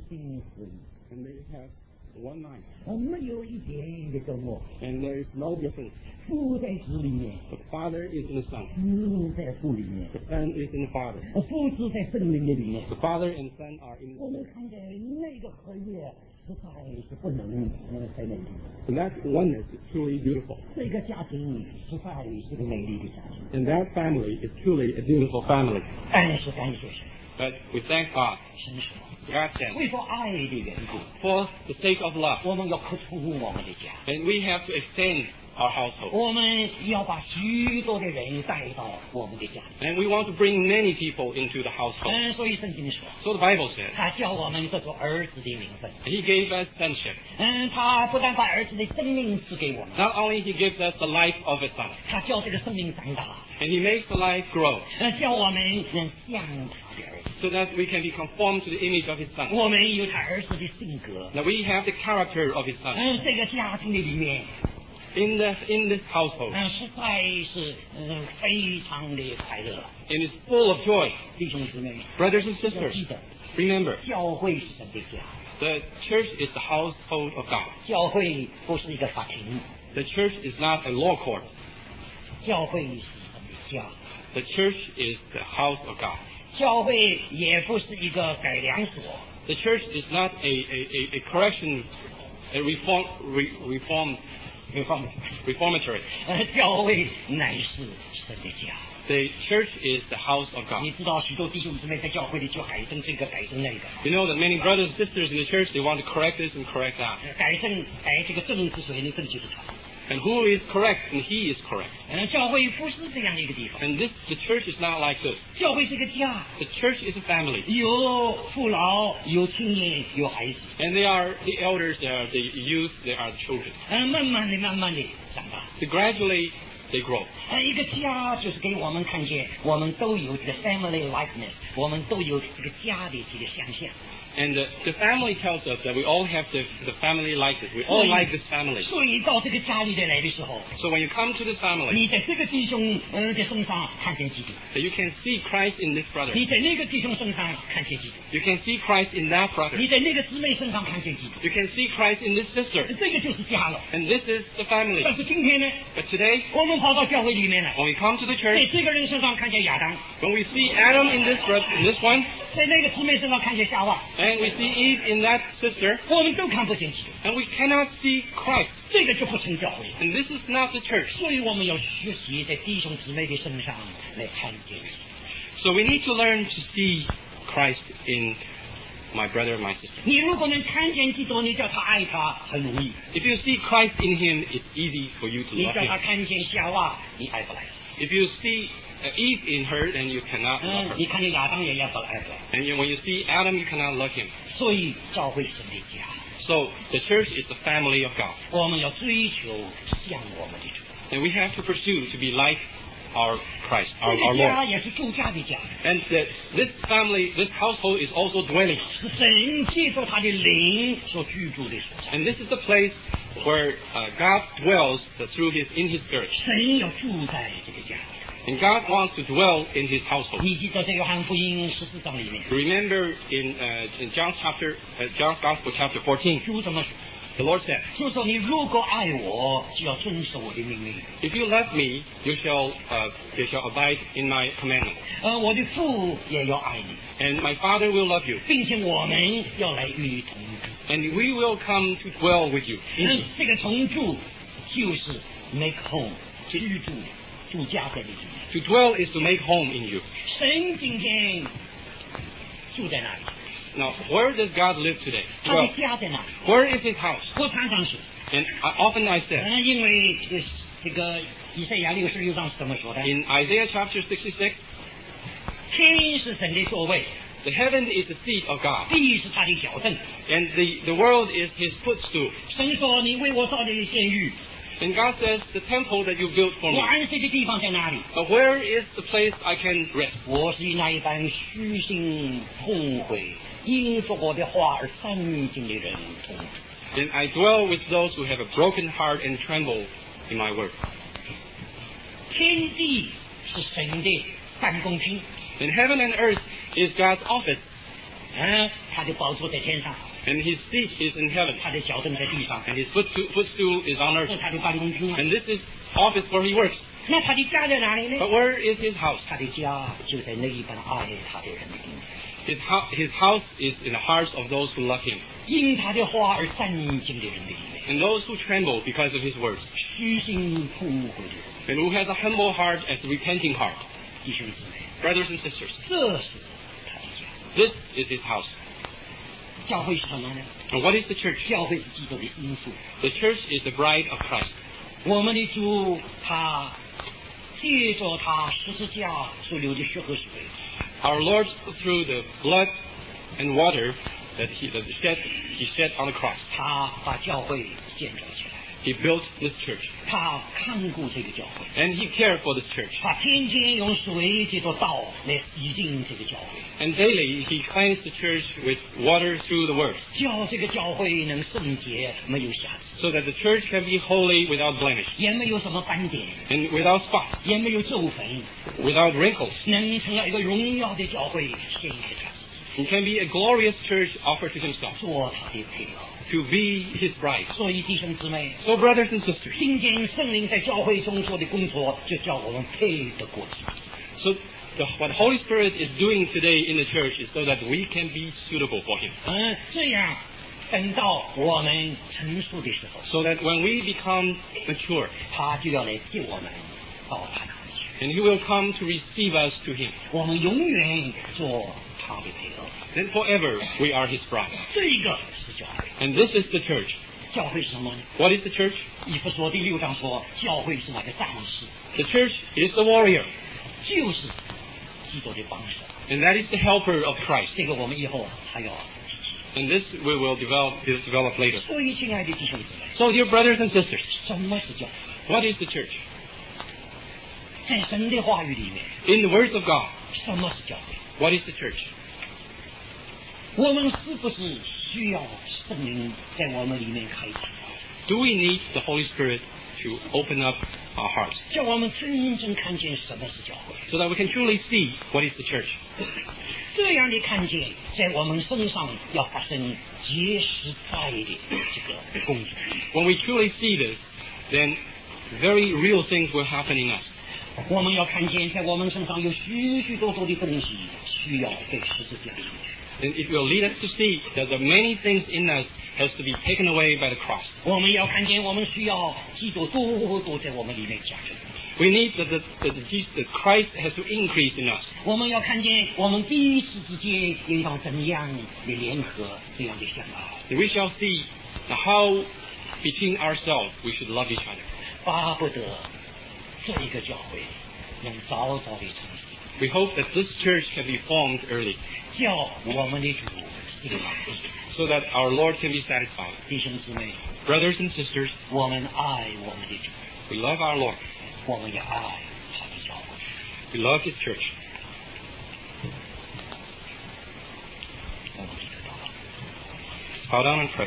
心合一。 And they have one mind. 没有一点的隔膜。 And there is no difference. 父在子里面 The Father is in the Son. 子在父里面 The Son is in the Father. 父子在圣灵的里面。 The Father and Son are in 我 the 们看见那个合一实在是不能在那里。 And that oneness is truly beautiful. 这个家庭实在是个美丽的家庭。 And that family is truly a beautiful family. 但是感谢神， But we thank God. 神说， God said, 为说爱的缘故， for the sake of love. 我们要扩充我们的家， And we have to extend our household. 我们要把许多的人带到我们的家里。 And we want to bring many people into the household. 所以圣经说， So the Bible says, 他叫我们这做儿子的名分。 He gave us sonship. 他不但把儿子的生命赐给我们， Not only He gives us the life of a son, 他叫这个生命长大， and He makes the life grow 叫我们能像他的儿子。 so that we can be conformed to the image of His son. 我们有他儿子的性格。 Now we have the character of His son. 这个家庭的里面， In this household, 实在是非常的快乐。 and it's full of joy. 弟兄姊妹， Brothers and 要 sisters, 记得， remember, 教会是神的家， the church is the household of God. 教会不是一个法庭， The church is not a law court. 教会是神的家， The church is the house of God. 教会也不是一个改良所， The church is not a correction, a reformatory. 教会乃是神的家。 The church is the house of God. 你知道许多弟兄姊妹在教会里就改正这个改正那个， You know that many brothers and sisters in the church, they want to correct this and correct that. 改这个正之所以能正就是他。 And who is correct? And he is correct. 教会不是这样的一个地方， And the church is not like this. 教会是个家， The church is a family. 有父老，有青年，有孩子， And they are the elders, they are the youth, they are the children. 慢慢的长大。 So gradually, they grow. 一个家就是给我们看见，我们都有这个 family likeness， 我们都有这个家的这个想象。 And the family tells us that we all have the family likeness. We all like this family. 所以到这个家里来的时候， So when you come to this family, 你在这个弟兄的身上看见基督， that you can see Christ in this brother. 你在那个弟兄身上看见基督， You can see Christ in that brother. 你在那个姊妹身上看见基督， You can see Christ in this sister. 这个就是家了。 And this is the family. 但是今天呢， But today, 我们跑到教会里面来， when we come to the 在 church, 这个人身上看见亚当， when we see Adam in this one, 在那个姊妹身上看见夏娃， and we see Eve in that sister, 我们都看不见基督， and we cannot see Christ. 这个就不成教会。 And this is not the church. 所以我们要学习在弟兄姊妹的身上来看见。 So we need to learn to see Christ in my brother and my sister. 你如果能看见基督，你叫他爱他很容易； If you see Christ in him, it's easy for you to 你 love 叫他 him. 看见夏娃，你爱不来。 If you see Eve in her, then you cannot love her. 你看见亚当也爱不来。 And when you see Adam, you cannot love him. 所以教会是神的家， So the church is the family of God. 我们要追求像我们的主。 And we have to pursue to be like our Christ, 这 our 个家 Lord. 也是住家的家， And this family, this household is also dwelling. 是神借着他的灵所居住的所在。 And this is the place where God dwells in His Spirit. 神要住在这个家。 And God wants to dwell in His household. 你记得在约翰福音14章里面， Remember in John's Gospel chapter 14, 主怎么说？ the Lord said, 就说你如果爱我，就要遵守我的命令。 "If you love me, you shall abide in my commandments, 我的父也要爱你， and my Father will love you, 并且我们要来与你同住。 and we will come to dwell with you." 这个同住就是 make home， 居住，住家在里面。 To dwell is to make home in you. 神今天住在哪里？ Now, where does God live today? 他的 Well, 家在哪里？ where is His house? 我常常说， And often I said, 因为这个以赛亚66章是怎么说的？ in Isaiah chapter 66, 天是神的座位， the heaven is the seat of God, 地是他的脚凳。 and the world is His footstool. 神说：“你为我造的监狱， And God says, the temple that you built for 我 me, 安息的地方在哪里？ but where is the place I can rest? 我是与那一般虚心痛悔，因着我的话而三尽的人同住。 And I dwell with those who have a broken heart and tremble in my word. 天地是神的办公厅， And heaven and earth is God's office. 他的宝座在天上， and his seat is in heaven, 他的脚凳在地上， and his footstool is on 这 earth. 是他的办公厅啊。 And this is office where he works. 那他的家在哪里呢？ But where is his house? 他的家就在那一般爱他的人的里面， His house is in the hearts of those who love him, 因他的话而战兢的人的里面， and those who tremble because of his words, 虚心痛悔的人， and who has a humble heart as a repenting heart. 弟兄姊妹， Brothers and sisters, 这是他的家。 this is his house. 教会是什么呢？ And what is the church? 教会是基督的因素。 The church is the bride of Christ. 我们的主他借着他十字架所流的血和水， Our Lord, through the blood and water that he shed on the cross, 他把教会建造起来， he built this church, 他看顾这个教会， and he cared for this church. 他天天用水借着道来洗净这个教会， And daily he cleansed the church with water through the word, 叫这个教会能圣洁，没有瑕疵， so that the church can be holy without blemish, 也没有什么斑点， and without spot, 也没有皱纹， without wrinkles. 能成了一个荣耀的教会，献给他， He can be a glorious church offered to himself, 做他的配偶。 to be his bride. 所以弟兄姊妹， So brothers and sisters, 今天圣灵在教会中做的工作，就叫我们配得过去。 so what the Holy Spirit is doing today in the church is so that we can be suitable for him. 这样等到我们成熟的时候， So that when we become mature, 他就要来接我们到他那里去， and he will come to receive us to him. 我们永远做他的配偶。 Then forever we are his bride. 这个是教会。 And this is the church. 教会是什么呢？ What is the church? 以弗所第6章说，教会是那个战士， The church is the warrior, 就是基督的帮手。 and that is the helper of Christ. 这个我们以后还要提起。 And this we will develop later. 所以，亲爱的弟兄姊妹， So dear brothers and sisters, 什么是教会？ what is the church? 在神的话语里面， In the words of God, 什么是教会？ what is the church? 我们是不是需要圣灵在我们里面开启， Do we need the Holy Spirit to open up our hearts 叫我们真正看见什么是教会？ so that we can truly see what is the church? 这样的看见，在我们身上要发生结实在的这个工作。 When we truly see this, then very real things will happen in us. 我们要看见，在我们身上有许许多多的东西需要被十字架上。 And it will lead us to see that the many things in us has to be taken away by the cross. 我们要看见，我们需要基督多多在我们里面加增。 We need that Christ has to increase in us. 我们要看见，我们彼此之间应当怎样的联合，这样的相爱。 And we shall see how between ourselves we should love each other. 巴不得这一个教会能早早的成熟， We hope that this church can be formed early 叫我们的主这个满意。 so that our Lord can be satisfied. 弟兄姊妹， Brothers and sisters, 我们爱我们的主， we love our Lord. 我们也爱他的教会。 We love His church. 我们记得祷告。 Bow down and pray.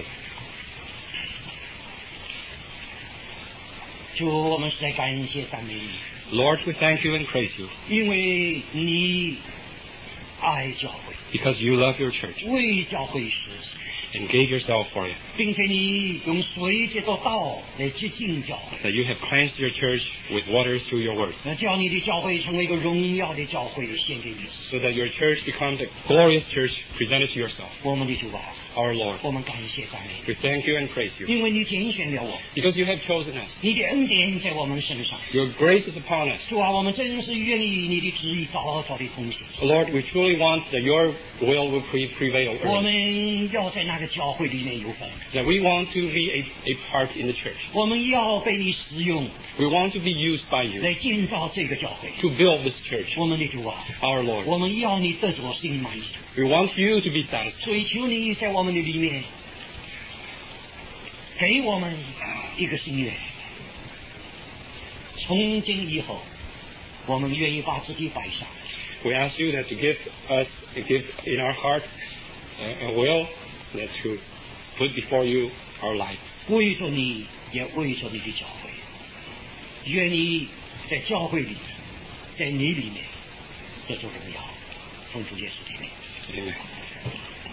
主，我们实在感谢赞美你， Lord, we thank you and praise you 因为你爱教会， because you love your church 为教会实施， and gave yourself for it. 并且你用水借着道来洁净教会， That you have cleansed your church with water through your word 叫你的教会成为一个荣耀的教会，献给你。 so that your church becomes a glorious church presented to yourself. 我们的主啊， Our Lord, 我们感谢赞美 we thank you and praise you 你，因为你拣选了我， because you have chosen us. 你的恩典在我们身上。 Your grace is upon us. 主啊，我们真是愿意你的旨意早早的通行。 Lord, we truly want that your will will prevail 我 early. 们要在那个教会里面有份， That we want to be a part in the church. 我们要被你使用 We want to be used by you 来建造这个教会。 to build this church. 我们的主啊， Our Lord, 我们要你得着心满意， we want you to be satisfied. 所以求你在我们的里面给我们一个心愿。从今以后，我们愿意把自己摆上， We ask you that to give in our heart a will that to put before you our life. 为着你，也为着你的教会。愿你在教会里，在你里面得着荣耀，奉主耶稣的名。 Amen.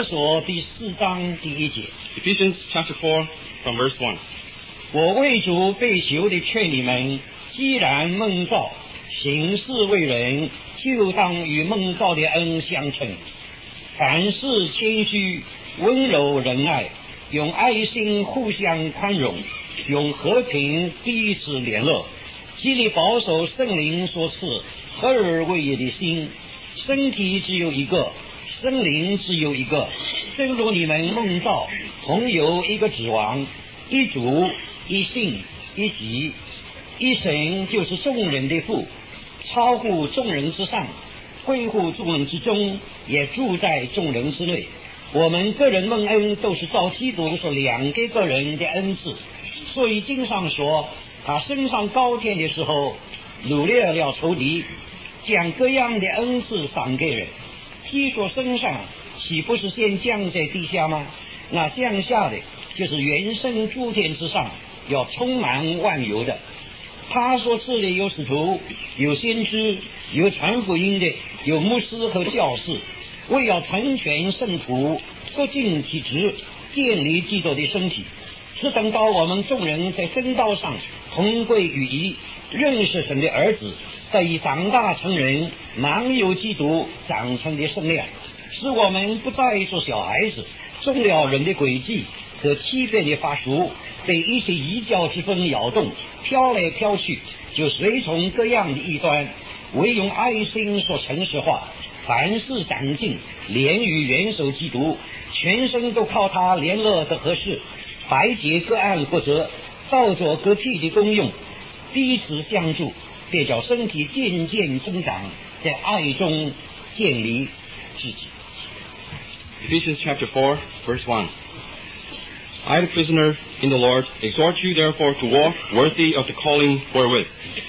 所第4章第1节。 Ephesians chapter 4 from verse 1. 我为主被囚的劝你们，既然蒙召行事为人，就当与蒙召的恩相称。凡事谦虚，温柔仁爱，用爱心互相宽容，用和平彼此联络，极力保守圣灵所赐合而为一的心。身体只有一个，圣灵只有一个，正如你们蒙召同有一个指望，一主，一信，一己，一神，就是众人的父，超乎众人之上，归乎众人之中，也住在众人之内。我们个人蒙恩都是照基督是2个个人的恩赐，所以经上说，他升上高天的时候，掳掠了仇敌，将各样的恩赐赏给人。既说升上，岂不是先降在地下吗？那降下的就是原生诸天之上，要充满万有的。他所赐的有使徒，有先知，有传福音的，有牧师和教士，为要成全圣徒，各尽其职，建立基督的身体，是等到我们众人在真道上同归于一，认识神的儿子，得以长大成人，满有基督长成的圣量，使我们不再做小孩子，中了人的诡计和欺骗的法术，被一些异教之风摇动，飘来飘去，就随从各样的异端，唯用爱心所诚实化，凡事长进，连于元首基督，全身都靠他联络的合适，百节各按各责，照着各体的功用，彼此相助，便叫身体渐渐增长，在爱中建立自己。 Ephesians chapter 4 verse 1. I, the prisoner in the Lord, exhort you therefore to walk worthy of the calling wherewith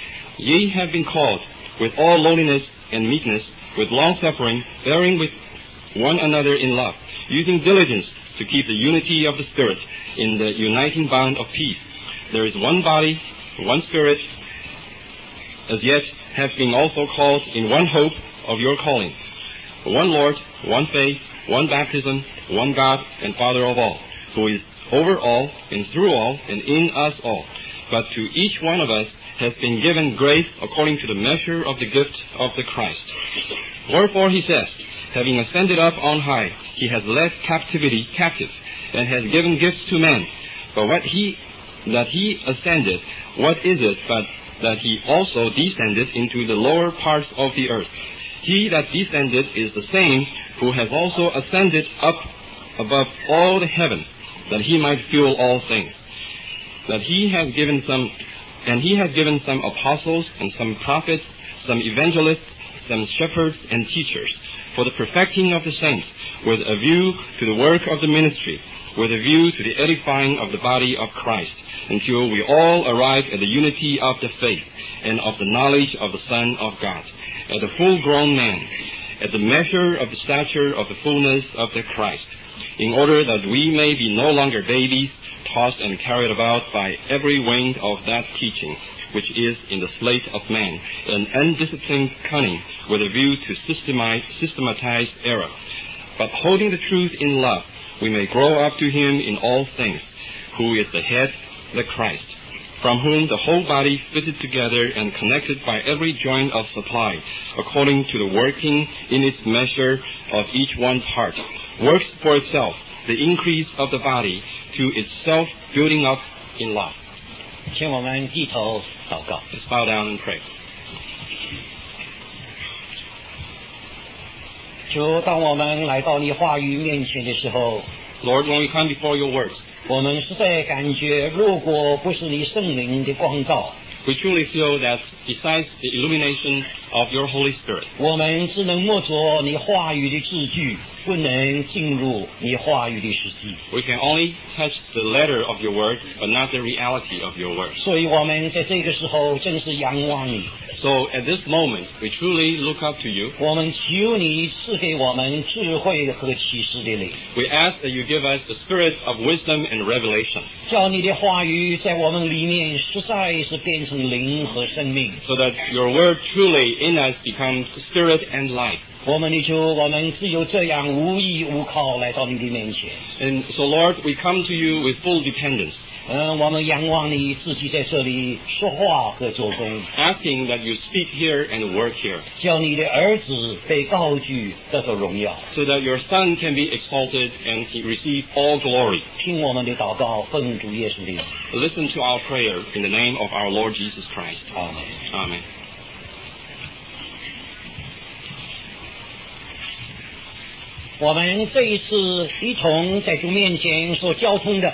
ye have been called, with all lowliness and meekness, with long-suffering, bearing with one another in love, using diligence to keep the unity of the Spirit in the uniting bond of peace. There is one body, one Spirit, as yet have been also called in one hope of your calling, one Lord, one faith, one baptism, one God and Father of all, who is over all and through all and in us all. But to each one of us has been given grace according to the measure of the gift of the Christ. Wherefore he says, having ascended up on high, he has led captivity captive, and has given gifts to men. But that he ascended, what is it but that he also descended into the lower parts of the earth? He that descended is the same who has also ascended up above all the heavens, that he might fill all things. He has given some apostles, and some prophets, some evangelists, some shepherds and teachers, for the perfecting of the saints, with a view to the work of the ministry, with a view to the edifying of the body of Christ, until we all arrive at the unity of the faith, and of the knowledge of the Son of God, at the full-grown man, at the measure of the stature of the fullness of the Christ, in order that we may be no longer babies, tossed and carried about by every wind of that teaching, which is in the slate of man, an undisciplined cunning, with a view to systematize error. But holding the truth in love, we may grow up to him in all things, who is the head, the Christ, from whom the whole body, fitted together and connected by every joint of supply, according to the working in its measure of each one's part, works for itself the increase of the body to itself building up in love. 请我们低头祷告。 Let's bow down and pray. 主，当我们来到你话语面前的时候， Lord, when we come before your words, 我们实在感觉，如果不是你圣灵的光照， we truly feel that besides the illumination of your Holy Spirit, 我们只能摸着你话语的字句，不能进入你话语的实际。 we can only touch the letter of your word, but not the reality of your word. 所以我们在这个时候真是仰望你， So at this moment, we truly look up to you. 我们求你赐给我们智慧和启示的灵， We ask that you give us the spirit of wisdom and revelation, 叫你的话语在我们里面实在是变成灵和生命， so that your word truly in us becomes spirit and life. 我们的主，我们只有这样无依无靠来到你的面前。 And so, Lord, we come to you with full dependence, 我们仰望你自己在这里说话和做工， asking that you speak here and work here, 叫你的儿子被高举，得到荣耀。 so that your Son can be exalted and he receive all glory. 听我们的祷告，奉主耶稣的名， Listen to our prayer in the name of our Lord Jesus Christ. 阿门。 Amen. 我们这一次一同在主面前所交通的，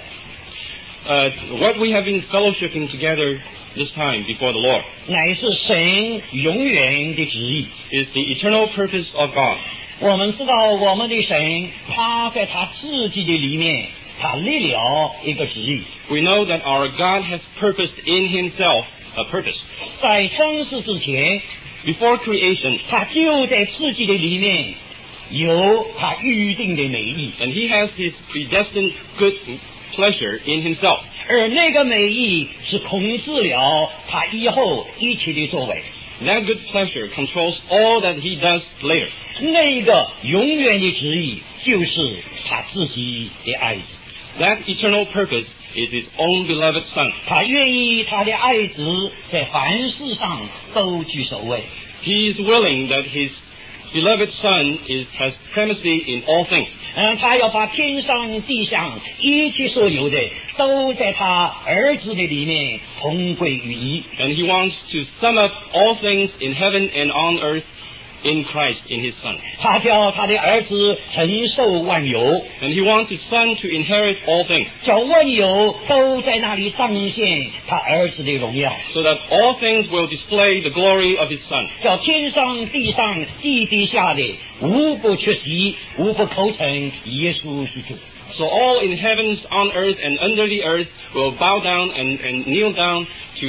What we have been fellowshipping together this time before the Lord 乃是神永远的旨意。 is the eternal purpose of God. 我们知道我们的神，他在他自己的里面，他立了一个旨意。 We know that our God has purposed in himself a purpose. 在创世之前， Before creation, 他就在自己的里面有他预定的美意， and he has his predestined good pleasure in himself. 而那个美意是控制了他以后一切的作为。 That good pleasure controls all that he does later. 那个永远的旨意就是他自己的爱子， That eternal purpose is his own beloved Son. 他愿意他的爱子在凡事上都居首位。 He is willing that his beloved Son has primacy in all things. 他要把天上地上一切所有的都在他儿子的里面同归于一。 And he wants to sum up all things in heaven and on earth in Christ, in his Son. 他叫他的儿子承受万有， And he wants his Son to inherit all things, 叫万有都在那里彰显他儿子的荣耀， so that all things will display the glory of his Son. 叫天上地上地底下的无不缺席，无不口称耶稣是主。 So all in heavens, on earth, and under the earth will bow down and kneel down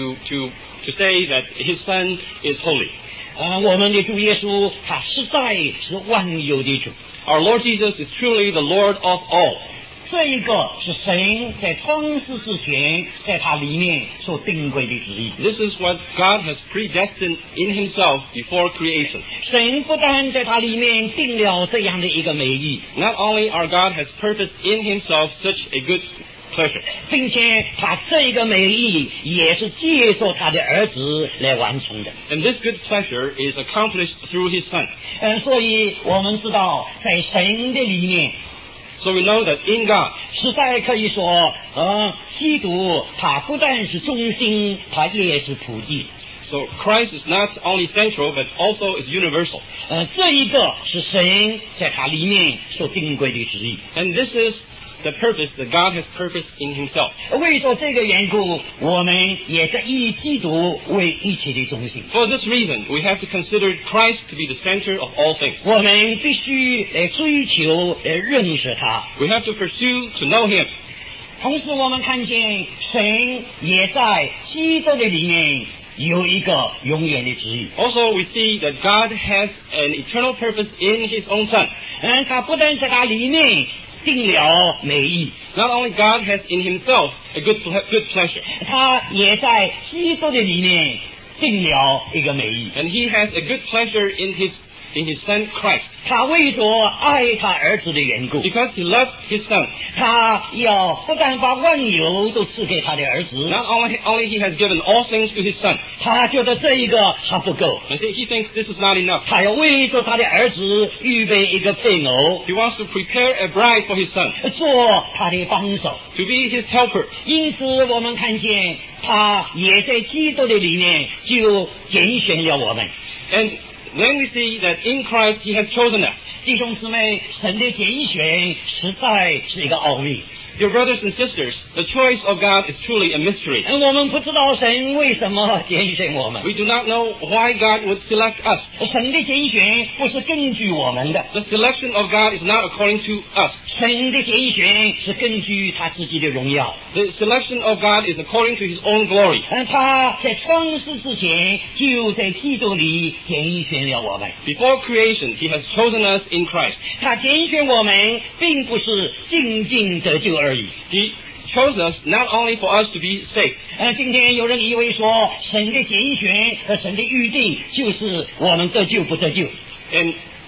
to say that his Son is holy. 我们的主耶稣，他实在是万有的主。 Our Lord Jesus is truly the Lord of all. 这一个是神在创世之前，在他里面所定规的旨意。 This is what God has predestined in himself before creation. 神不但在他里面定了这样的一个美意， Not only our God has purposed in himself such a good pleasure, 并且他这个美意也是借着他的儿子来完成的。 and this good pleasure is accomplished through his Son. 所以我们知道，在神的里面， So we know that in God, 实在可以说，基督他不但是中心，他也是普济。 so Christ is not only central but also is universal. 这一个是神在他里面所定规的旨意。 And this is the purpose that God has purposed in himself. 为着这个缘故，我们也是以基督为一切的中心。 For this reason, we have to consider Christ to be the center of all things. 我们必须来追求、来认识他。 We have to pursue to know him. 同时，我们看见神也在基督的里面有一个永远的旨意。 Also, we see that God has an eternal purpose in his own Son. 他不但在他里面定了美意， Not only God has in himself a good pleasure, 他也在基督的里面定了一个美意。 and he has a good pleasure in his Son Christ. 他为着爱他儿子的缘故， Because he loves his Son. 他要不但把万有都赐给他的儿子， Not only he has given all things to his Son. 他觉得这一个还不够， And he thinks this is not enough. 他要为着他的儿子预备一个配偶， He wants to prepare a bride for his Son, 做他的帮手。 to be his helper. 因此，我们看见他也在基督的里面就拣选了我们。 And then we see that in Christ he has chosen us. 弟兄姊妹，神的拣选实在是一个奥秘。 Dear brothers and sisters, the choice of God is truly a mystery. 我们不知道神为什么拣选我们。 We do not know why God would select us. 神的拣选不是根据我们的， The selection of God is not according to us. 神的拣选是根据他自己的荣耀。 The selection of God is according to his own glory. 他在创世之前就在基督里拣选了我们。 Before creation, he has chosen us in Christ. 他拣选我们，并不是仅仅得救而已。 He chose us not only for us to be saved. 今天有人以为说，神的拣选和神的预定就是我们得救不得救。 And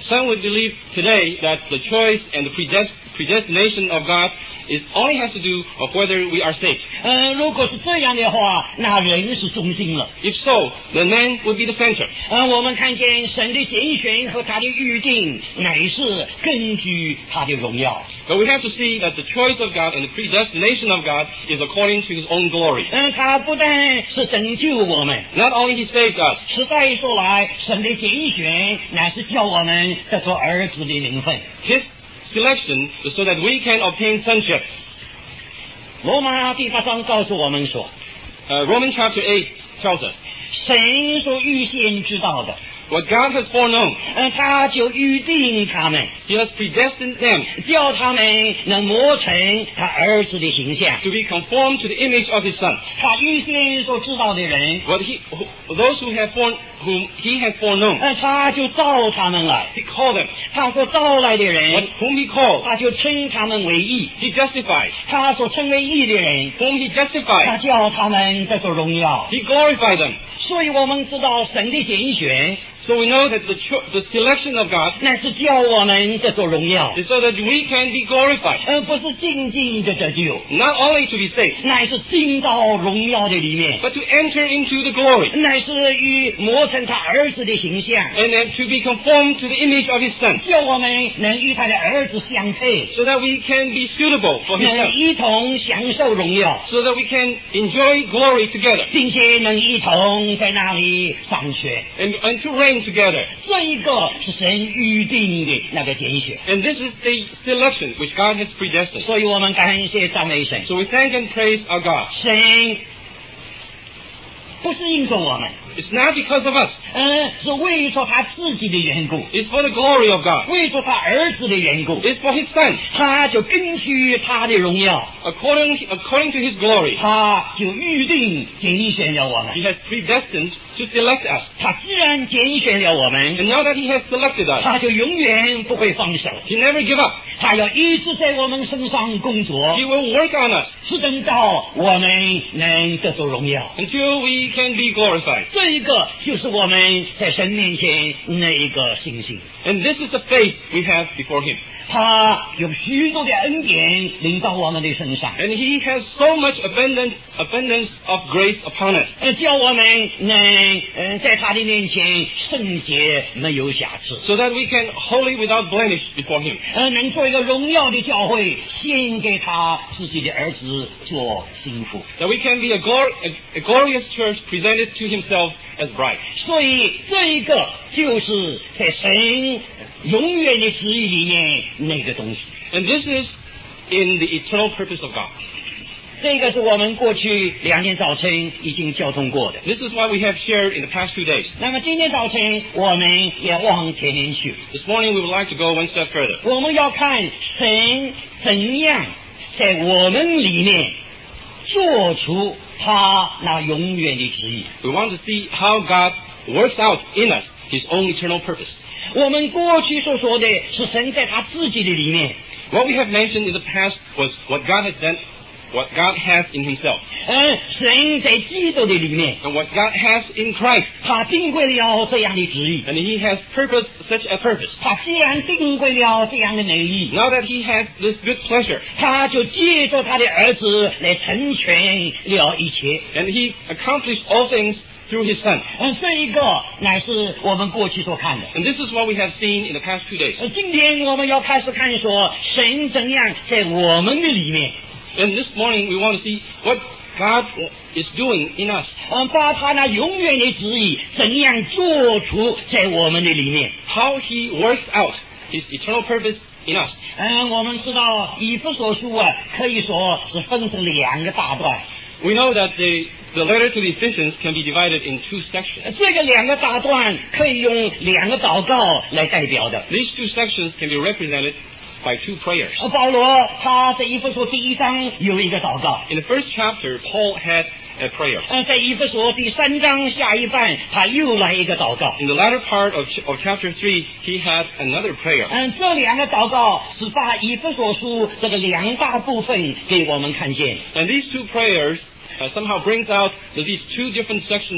Some would believe today that the choice and the predestination of God only has to do of whether we are saved. 如果是这样的话，那人是中心了。 If so, then man would be the center. 我们看见神的拣选和他的预定，乃是根据他的荣耀。 But we have to see that the choice of God and the predestination of God is according to His own glory. 他不但是拯救我们， Not only He saved us, 实在说来，神的拣选乃是叫我们得做儿子的名分。 His selection is so that we can obtain sonship. 罗马第8章告诉我们说， Romans chapter 8 tells us, 神所预先知道的， what God has foreknown, 他就预定他们， He has predestined them 叫他们能磨成他儿子的形象。 to be conformed to the image of His Son. 他预先所知道的人， Those whom He has foreknown, 他就召他们来。 He called them. 他所召来的人， Whom He called, 他就称他们为义。 He justified. 他所称为义的人， Whom He 他 justified, 叫他们得着荣耀。 He glorified them. 所以我们知道神的拣选， So we know that the selection of God 那是叫我们得着荣耀， is so that we can be glorified. 而不是静静的得救， Not only to be saved, 乃是进到荣耀的里面， but to enter into the glory, 乃是与磨成他儿子的形象， and then to be conformed to the image of His Son, 叫我们能与他的儿子相配， so that we can be suitable for His 能 Son, 一同享受荣耀， so that we can enjoy glory together, 并且能一同在那里掌权。 and to reign together. 这一个是神预定的那个拣选， And this is the selection which God has predestined. 所以我们感谢赞美神。 So we thank and praise our God. 神不是应中我们， It's not because of us. 是为着他自己的缘故， It's for the glory of God. 为着他儿子的缘故， It's for His Son. 他就根据他的荣耀， According to His glory, 他就预定拣选了我们。 He has predestined to select us. 他既然拣选了我们， And now that He has selected us, 他就永远不会放手， He never give up. 他要一直在我们身上工作， He will work on us 直等到我们能得着荣耀。 until we can be glorified. 这一个就是我们在神面前那一个信心。 And this is the faith we have before Him. 他有许多的恩典临到我们的身上， And He has so much abundance of grace upon us, 叫我们能在他的面前圣洁没有瑕疵， so that we can holy without blemish before Him, 能做一个荣耀的教会，献给他自己的儿子做心腹。 that we can be a glorious church presented to Himself as bride. 所以这一个就是在神永远的旨意里面那个东西。 And this is in the eternal purpose of God. 这个是我们过去2天早晨已经交通过的。 This is what we have shared in the past 2 days. 那么今天早晨我们也往前面去， This morning we would like to go one step further. 我们要看神怎样在我们里面做出他那永远的旨意。 We want to see how God works out in us His own eternal purpose. 我们过去所说的是神在他自己的里面， What we have mentioned in the past was what God has done, what God has in Himself, 神在基督的里面， and what God has in Christ. 他定规了这样的旨意。 And He has purposed such a purpose. 他既然定规了这样的美意， Now that He has this good pleasure, 他就借着他的儿子来成全了一切。 and He accomplished all things through His Son. 这一个乃是我们过去所看的。 And this is what we have seen in the past 2 days. 今天我们要开始看说神怎样在我们的里面， And this morning we want to see what God is doing in us. 把他那永远的旨意怎样做出在我们的里面。 How He works out His eternal purpose in us. 我们知道以弗所书可以说是分成2个大段。 We know that the letter to the Ephesians can be divided in 2 sections. 这个2个大段可以用2个祷告来代表的。 These 2 sections can be represented by 2 prayers. 保罗他在以弗所第1章有一个祷告， In the first chapter, Paul had a prayer. 在以弗所第3章下一半他又来一个祷告。 In the latter part of chapter 3, he had another prayer. 这2个祷告是把以弗所书这个2大部分给我们看见。 And these 2 prayers somehow brings out these 2 different sections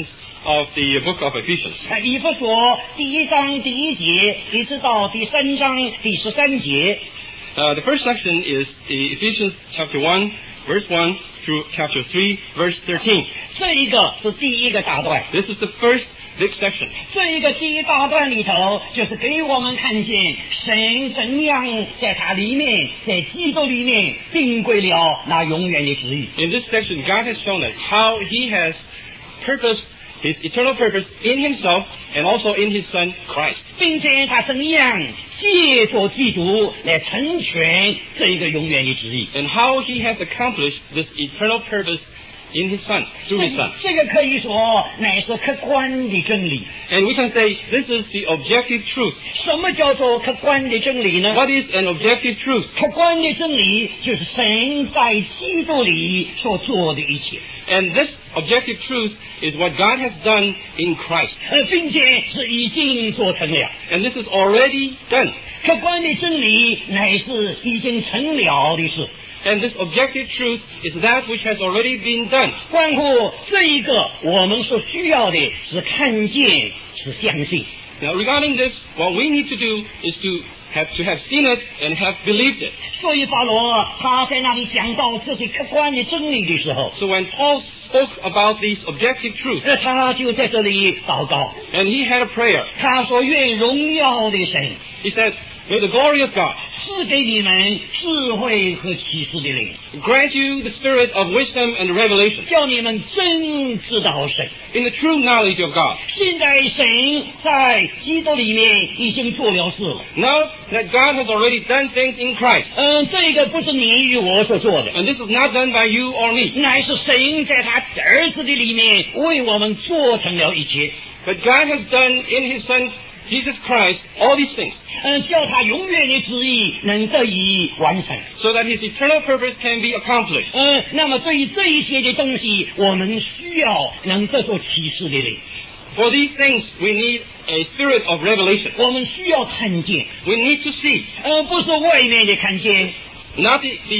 of the book of Ephesians. 以弗所第1章第1节一直到第3章第13节。 The first section is the Ephesians chapter 1, verse 1 through chapter 3, verse 13. 这一个是第一个大段。 This is the first big section. 这一个第一大段里头，就是给我们看见神怎样在他里面，在基督里面定规了那永远的旨意。 In this section, God has shown us how He has purposed His eternal purpose in Himself and also in His Son, Christ. 并且他怎样借着基督来成全这一个永远的旨意。 And how He has accomplished this eternal purpose in His Son, through His Son. 这个可以说乃是客观的真理。 And we can say this is the objective truth. 什么叫做客观的真理呢？ What is an objective truth? 客观的真理就是神在基督里所做的一切。 And this objective truth is what God has done in Christ. 并且是已经做成了。 And this is already done. 客观的真理乃是已经成了的事。 And this objective truth is that which has already been done. 关乎这一个，我们所需要的是看见，是相信。 Now, regarding this, what we need to do is to have seen it and have believed it. 所以保罗他在那里讲到这些客观的真理的时候， So when Paul spoke about these objective truths, 他就在这里祷告， and he had a prayer, 他说：“愿荣耀的神 he said, "May the glory of God 赐给你们智慧和启示的灵， grant you the spirit of wisdom and revelation 叫你们真知道神。 in the true knowledge of God." 现在神在基督里面已经做了事了。 Now that God has already done things in Christ, 这个不是你与我所做的， and this is not done by you or me, 乃是神在他儿子的里面为我们做成了一切。 but God has done in His Son, Jesus Christ, all these things, 叫他永远的旨意能得以完成。 so that His eternal purpose can be accomplished. 那么对于这一些的东西，我们需要能得着启示的灵， For these things, we need a spirit of revelation. 我们需要看见， We need to see, 不是外面的看见， not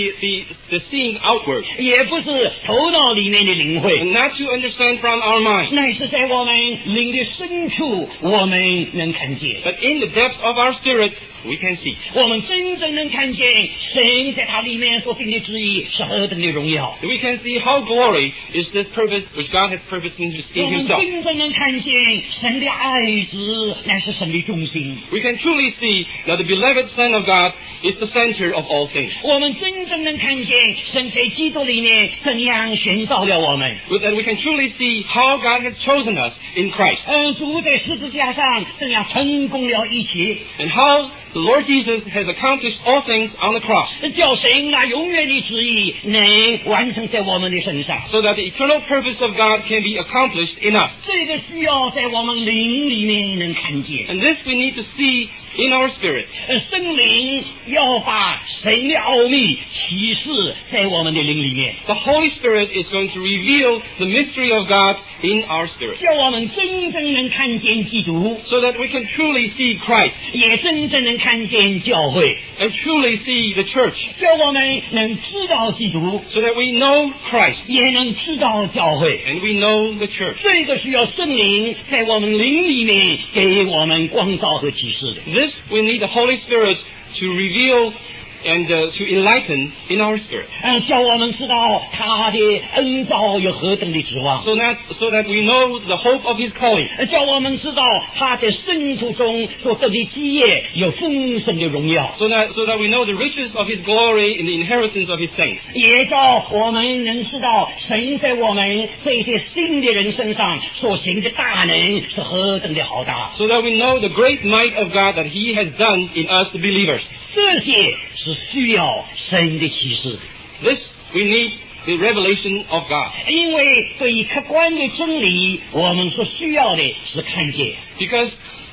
the seeing outward, 也不是头脑里面的领会， and not to understand from our mind, 乃是在我们灵的深处，我们能看见。 but in the depths of our spirit, we can see. 我们真正能看见神在他里面所定的旨意是何等的荣耀。 We can see how glory is this purpose which God has purposed in 我们 Himself. 真正能看见神的爱子乃是神的中心。 We can truly see that the beloved Son of God is the center of all things. 我们真正能看见神在基督里面怎样选召了我们。 And we can truly see how God has chosen us in Christ, 主在十字架上怎样成功了一切， and how the Lord Jesus has accomplished all things on the cross, 叫神那永远的旨意能完成在我们的身上。 so that the eternal purpose of God can be accomplished in us. 这个需要在我们灵里面能看见。 And this we need to see in our spirit. 圣灵要把神的奥秘启示在我们的灵里面， The Holy Spirit is going to reveal the mystery of God in our spirit, 叫我们真正能看见基督， so that we can truly see Christ 也真正能看见教会， and truly see the church, 叫我们能知道基督， so that we know Christ 也能知道教会。 and we know the church. 这个需要圣灵在我们灵里面给我们光照和启示的。 This we need the Holy Spirit to reveal and to enlighten in our spirit, 叫我们知道他的恩召有何等的指望， so that we know the hope of His calling, 叫我们知道他在圣徒中所得的基业有丰盛的荣耀， so that we know the riches of His glory in the inheritance of His saints, 也叫我们能知道神在我们这些新的人身上所行的大能是何等的浩大。 so that we know the great might of God that He has done in us, the believers. 这些是需要神的启示的， This we need the revelation of God, 因为对于客观的真理，我们所需要的是看见。 because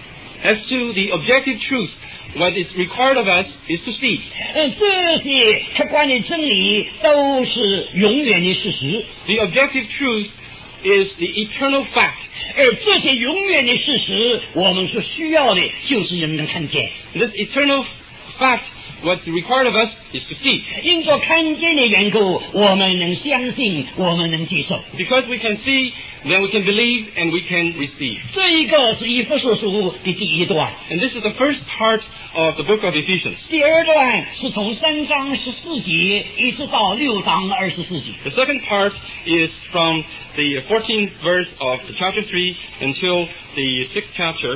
as to the objective truth, what is required of us is to see. 这些客观的真理都是永远的事实， The objective truth is the eternal fact. 而这些永远的事实，我们所需要的就是人能看见。 This eternal fact, what's required of us is to see. 因着看见的缘故，我们能相信，我们能接受。 Because we can see, then we can believe and we can receive. 这一个是以弗所书的第一段， And this is the first part of the book of Ephesians. 第二段是从3章14节一直到6章24节。 The second part is from the 14th verse of the chapter 3 until the 6th chapter,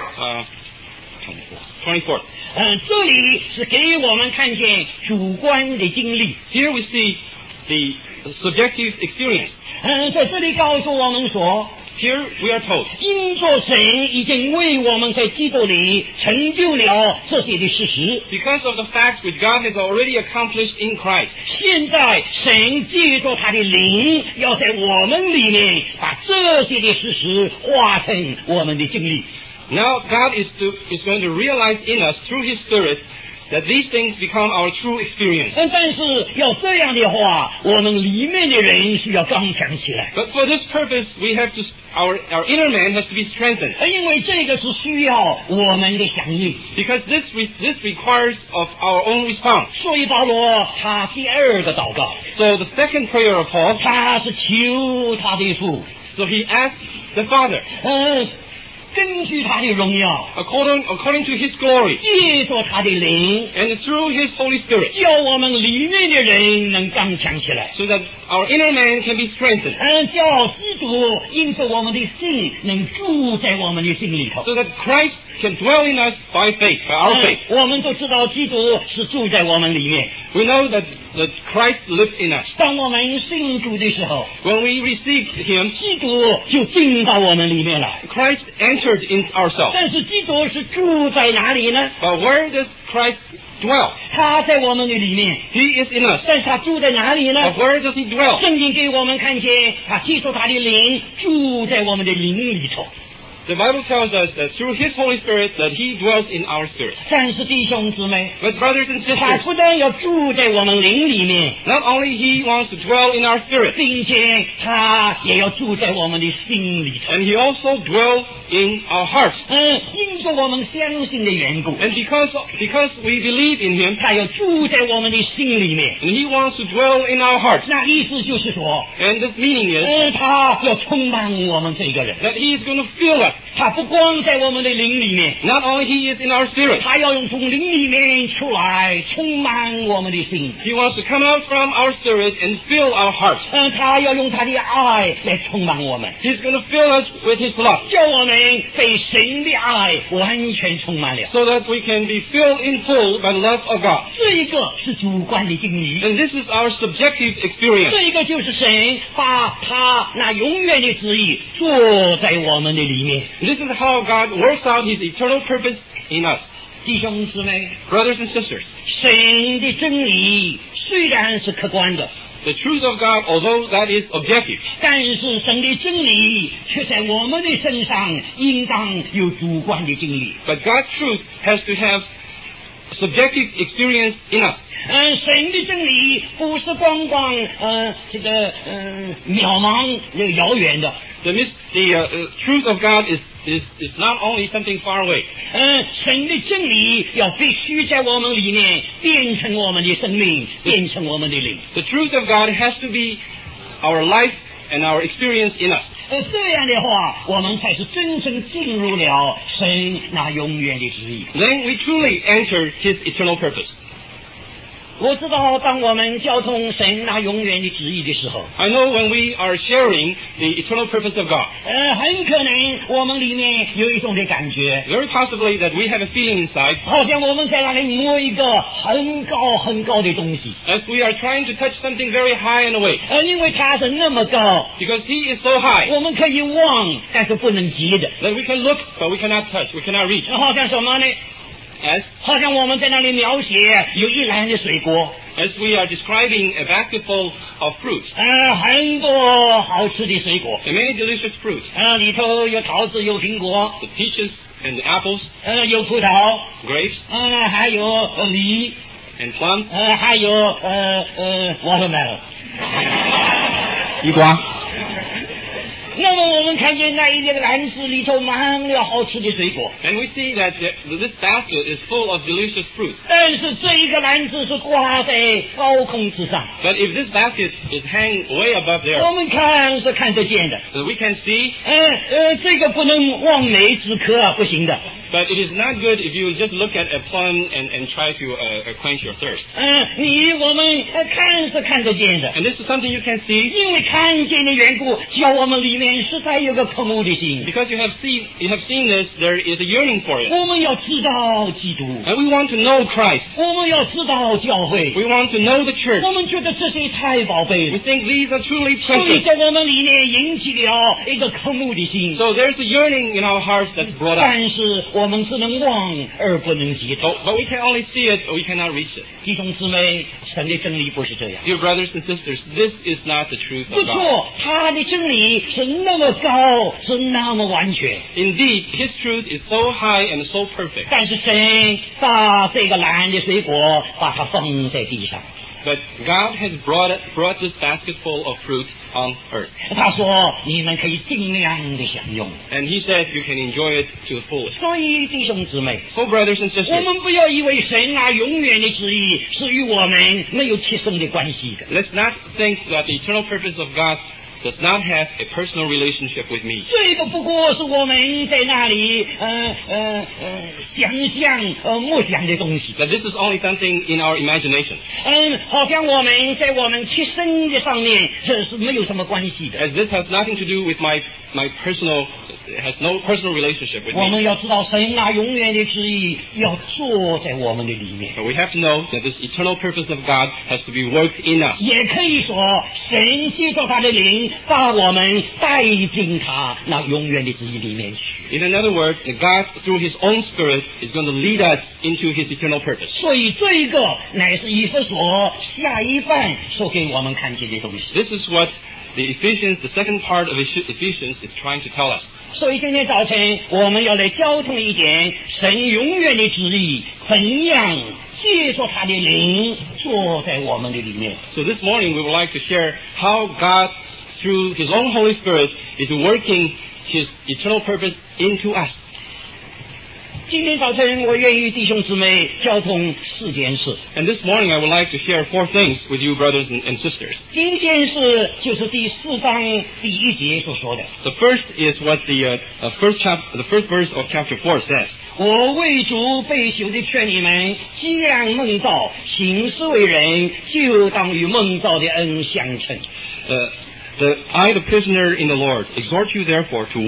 24th. 这里是给我们看见主观的经历。 Here we see the subjective experience. 在这里告诉我们说， Here we are told, 因着神已经为我们在基督里成就了这些的事实， because of the facts which God has already accomplished in Christ, 现在神借着他的灵，要在我们里面把这些的事实化成我们的经历。 now God is going to realize in us through His Spirit that these things become our true experience. 但是要这样的话，我们里面的人需要刚强起来， But for this purpose, we have to, our inner man has to be strengthened, 因为这个是需要我们的响应。 because this requires of our own response. 所以保罗他第二个祷告， So the second prayer of Paul, 他是求他的父， so he asked the Father, 根据他的荣耀， according to His glory, 借着他的灵， and through His Holy Spirit, 叫我们里面的人能刚强起来。 so that our inner man can be strengthened, 叫基督因着我们的信能住在我们的心里头。 so that Christ can dwell in us by faith, by our faith. 我们都知道基督是住在我们里面。 We know that Christ lives in us. 当我们信主的时候， When we received Him, 基督就进到我们里面来。 Christ entered in ourselves. 但是基督是住在哪里呢？ But where does Christ dwell? 他在我们的里面。 He is in us. 但是他住在哪里呢？ But where does He dwell? 圣经给我们看见，他借助他的灵住在我们的灵里头。 The Bible tells us that through His Holy Spirit that He dwells in our spirit. 但是弟兄姊妹， But brothers and 他 sisters, 不但要住在我们灵里面， not only He wants to dwell in our spirit, 并且他也要住在我们的心里头。 and He also dwells in our hearts. 因着我们相信的缘故， And because we believe in Him, 他要住在我们的心里面。 and He wants to dwell in our hearts. 那意思就是说， And this meaning is 他要充满我们这个人。 that He is going to fill us. 他不光在我们的灵里面， Not only He is in our spirit, 他要用从灵里面出来，充满我们的心。 He wants to come out from our spirit and fill our hearts. 他要用他的爱来充满我们， He's going to fill us with His love, 叫我们被神的爱完全充满了。 so that we can be filled in full by the love of God. 这一个是主观的经历， And this is our subjective experience. 这一个就是神把他那永远的旨意做在我们的里面。 This is how God works out His eternal purpose in us. 弟兄姊妹， Brothers and sisters, 神的真理虽然是客观的， the truth of God, although that is objective, 但是神的真理却在我们的身上应当有主观的经历。 but God's truth has to have subjective experience in us. 神的真理不是光光渺茫遥远的。 The truth of God is not only something far away. 神的真理要必须在我们里面变成我们的生命，变成我们的灵。 The truth of God has to be our life and our experience in us. 这样的话，我们才是真正进入了神那永远的旨意。 Then we truly enter His eternal purpose. 我知道，当我们交通神那永远的旨意的时候， I know when we are sharing the eternal purpose of God, 很可能我们里面有一种的感觉， very possibly that we have a feeling inside 好像我们在那里摸一个很高很高的东西， as we are trying to touch something very high and away. 因为它是那么高， Because He is so high 我们可以望，但是不能及的。 that we can look, but we cannot touch, we cannot reach. 好像什么呢？ As 好像我们在那里描写有一篮的水果， we are describing a basketful of fruit, 很多好吃的水果， and many delicious fruits, 里头有桃子，有苹果， the peaches and the apples, 有葡萄， grapes 还有梨， and plums, 还有watermelon。 西瓜。 那么我们看见那一个篮子里头满了好吃的水果， And we see that this basket is full of delicious fruit. 但是这一个篮子是挂在高空之上， But if this basket is hanging way above there, 我们看是看得见的。 we can see, 这个不能望梅止渴啊，不行的。 but it is not good if you just look at a plum and try to quench your thirst. 我们看是看得见的， And this is something you can see 因为看见的缘故，叫我们里面实在有个渴慕的心。 because you have seen this. There is a yearning for it, 我们要知道基督， and we want to know Christ. 我们要知道教会， We want to know the church. 我们觉得这些太宝贝 We 了， think these are truly 所以 precious. 在我们里面引起了一个渴慕的心。 So there's a yearning in our hearts that's brought up. 但是我们只能望而不能及到。 But we can only see it, but we cannot reach it. 弟兄姊妹，神的真理不是这样。 Dear brothers and sisters, this is not the truth 不 of God. 错，他的真理是那么高，是那么完全。 Indeed, His truth is so high and so perfect. 但是神把这个篮的水果，把它放在地上。 But God has brought this basketful of fruit on earth. 他说：“你们可以尽量的享用。 And He said you can enjoy it to the fullest. ” 所以弟兄姊妹， So brothers and 我 sisters, 们不要以为神永远的旨意是与我们没有切身的关系的。 let's not think that the eternal purpose of God does not have a personal relationship with me. 这个不过是我们在那里想象默想的东西。 That this is only something in our imagination. 好像我们在我们切身的上面，这是没有什么关系的。 As this has nothing to do with my personal, it has no personal relationship with 我 me. 们要知道神永远的旨意要做在我们的里面， But we have to know that this eternal purpose of God has to be worked in us. 也可以说神借着他的灵把我们带进他那永远的旨意里面去。 In another word, God, through His own Spirit, is going to lead us into His eternal purpose. 所以这一个乃是以弗所下一半所给我们看见的东西。 This is what the second part of Ephesians is trying to tell us. 所以今天早晨我们要来交通一点神永远的旨意怎样借着他的灵坐在我们的里面。 So this morning we would like to share how God, through His own Holy Spirit, is working His eternal purpose into us. 今天早晨我愿意弟兄姊妹交通4件事。 And this morning I would like to share 4 things with you, brothers and sisters. 第一件事就是第4章第1节所说的。 The first is what the first verse of chapter 4 says. 我为主被囚的劝你们，既然蒙召，行事为人，就当与蒙召的恩相称。 I, the prisoner in the Lord, exhort you therefore to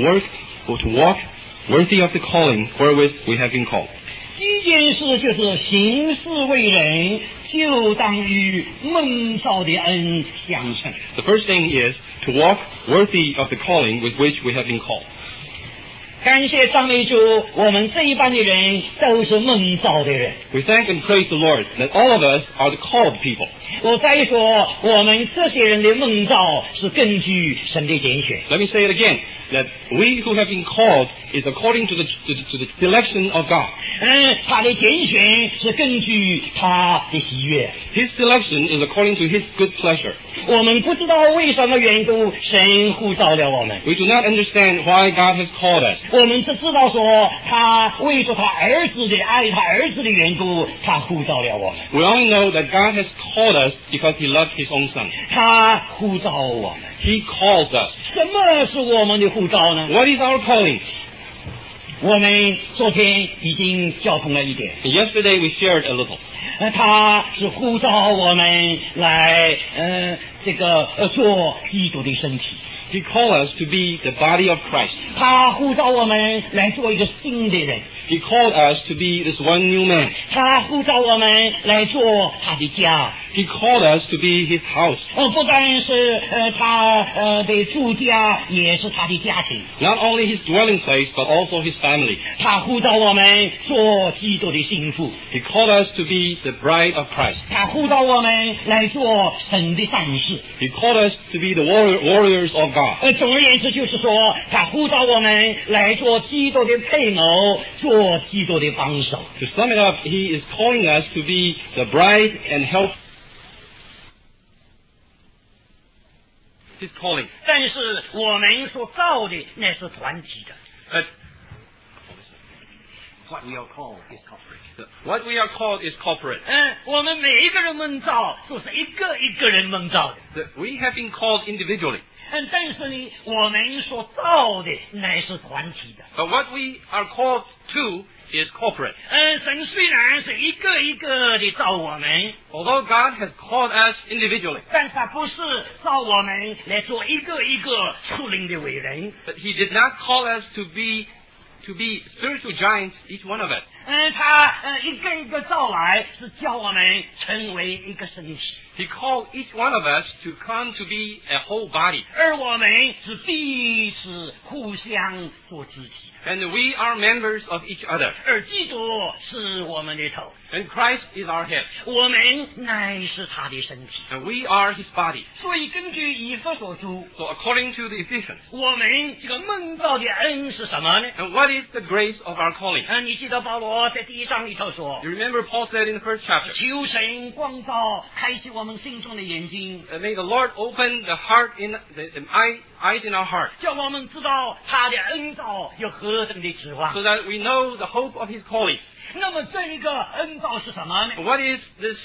walk worthy of the calling wherewith we have been called. 第一件事就是行事为人，就当与蒙召的恩相称。 The first thing is to walk worthy of the calling with which we have been called. 感谢赞美主，我们这一班的人都是蒙召的人。 We thank and praise the Lord that all of us are the called people. 我再说，我们这些人的蒙召是根据神的拣选。 Let me say it again, that we who have been called is according to the selection of God. 他的拣选是根据他的喜悦。 His selection is according to His good pleasure. 我们不知道为什么缘故，神呼召了我们。 We do not understand why God has called us. 我们只知道说，他为着他儿子的爱，他儿子的缘故，他呼召了我们。 We only know that God has called us because He loved His own Son. 他呼召我们。 He calls us. 什么是我们的呼召呢？ What is our calling? 我们昨天已经交通了一点。 Yesterday we shared a little. 他是呼召我们来做基督的身体。 He called us to be the body of Christ. 他呼召我们来做一个新的人。 He called us to be this one new man. 他呼召我们来做他的家。 He called us to be His house. 不但是他的住家，也是他的家庭。 Not only His dwelling place, but also His family. 他呼召我们做基督的心腹。 He called us to be the bride of Christ. 他呼召我们来做神的战士。 He called us to be the warriors of God. 总而言之，就是说，他呼召我们来做基督的配偶，做基督的帮手。 To sum it up, He is calling us to be the bride and help. his calling. 但是我们所造的那是团体的。What we are called is corporate. What we are called is corporate. 我们每一个人蒙造都是一个一个人蒙造的。 We have been called individually. 但是呢，我们所造的乃是团体的。 But what we are called to is corporate. 神虽然是一个一个的造我们， Although God has called us individually, 但是他不是造我们来做一个一个属灵的伟人。 but He did not call us to be spiritual giants, each one of us. 他一个一个造来，是叫我们成为一个身体。 He called each one of us to come to be a whole body. 而我们是彼此互相做肢体。 And we are members of each other. 而基督是我们的头， And Christ is our head. 我们乃是他的身体。 And we are His body. 所以根据以弗所书， So according to the Ephesians. 我们这个蒙召的恩是什么呢？ And what is the grace of our calling? 你记得保罗在第1章里头说， You remember Paul said in the first chapter, 求神光照，开启我们心中的眼睛， May the Lord open the heart in the eyes in our heart, 叫我们知道他的恩召有何等的指望。 so that we know the hope of His calling. 那么这一个恩召是什么呢？ What is this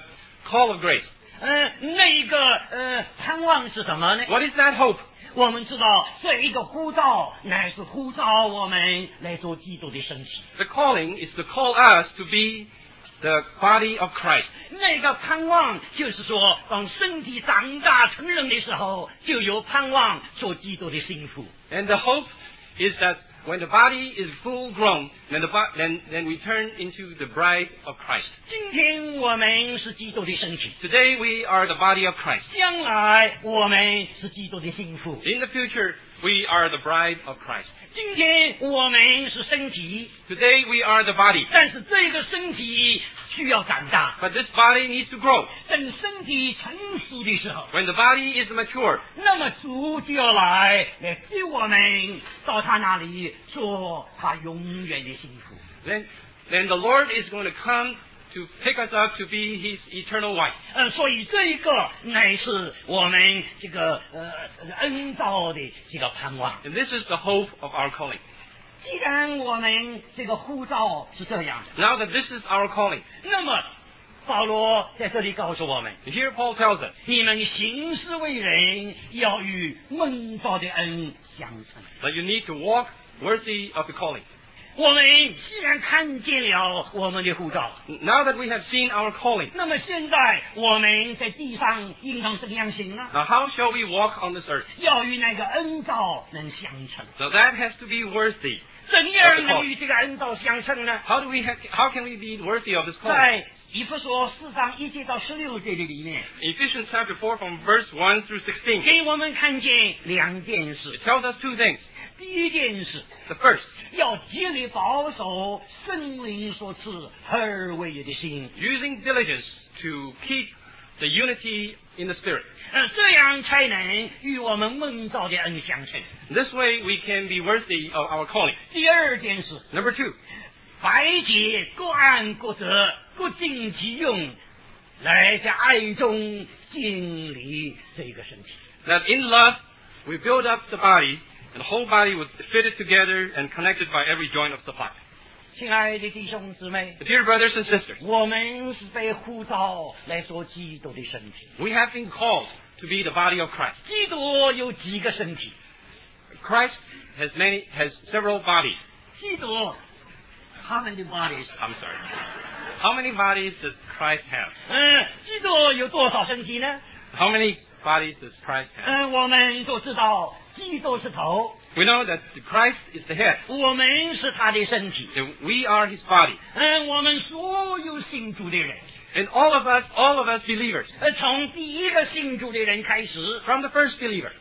call of grace? 那一个盼望是什么呢？ What is that hope? 我们知道这一个呼召乃是呼召我们来做基督的身体。 The calling is to call us to be the body of Christ. 那个盼望就是说，当身体长大成人的时候，就有盼望做基督的心腹。 And the hope is that when the body is full grown, then we turn into the bride of Christ. 今天我们是基督的身体， Today we are the body of Christ. 将来我们是基督的心腹。 In the future, we are the bride of Christ. 今天我们是身体， Today we are the body. 但是这个身体需要长大。 But this body needs to grow. 等身体成熟的时候， When the body is mature, 那么主就要来接我们到他那里做他永远的幸福。 then the Lord is going to come to pick us up to be His eternal wife. 所以这一个乃是我们这个恩召的这个盼望。 And this is the hope of our calling. 既然我们这个呼召是这样的， Now that this is our calling, 那么保罗在这里告诉我们， here Paul tells us, 你们行事为人要与蒙召的恩相称。 that you need to walk worthy of the calling. 我们既然看见了我们的呼召， Now that we have seen our calling, 那么现在我们在地上应当怎么样行呢？ now how shall we walk on this earth? 要与那个恩召能相称。 So that has to be worthy. 怎样能与这个恩召相称呢？ How can we be worthy of this calling? 在以弗所4章1节到16节的里面， Ephesians chapter 4 from verse 1 through 16. 给我们看见2件事。 It tells us two things. 第一件事， The first, 要竭力保守圣灵所赐合为一的心， using diligence to keep the unity in the Spirit. 这样才能与我们蒙召的恩相称。 This way we can be worthy of our calling. 第二件事， Number 2, 百节各按各责，各尽其用，来在爱中建立这个身体。 that in love we build up the body, and the whole body was fitted together and connected by every joint of supply. 亲爱的弟兄姊妹， Dear brothers and sisters, 我们是被呼召来做基督的身体。 we have been called to be the body of Christ. 基督有几个身体？ Christ has several bodies. 基督，how many bodies？ I'm sorry. How many bodies does Christ have? 基督有多少身体呢？ How many bodies does Christ have? 我们都知道，基督是头， We know that Christ is the head, 我们是他的身体。 and we are His body. 我们所有信主的人， And all of us believers, 从第一个信主的人开始， from the first believer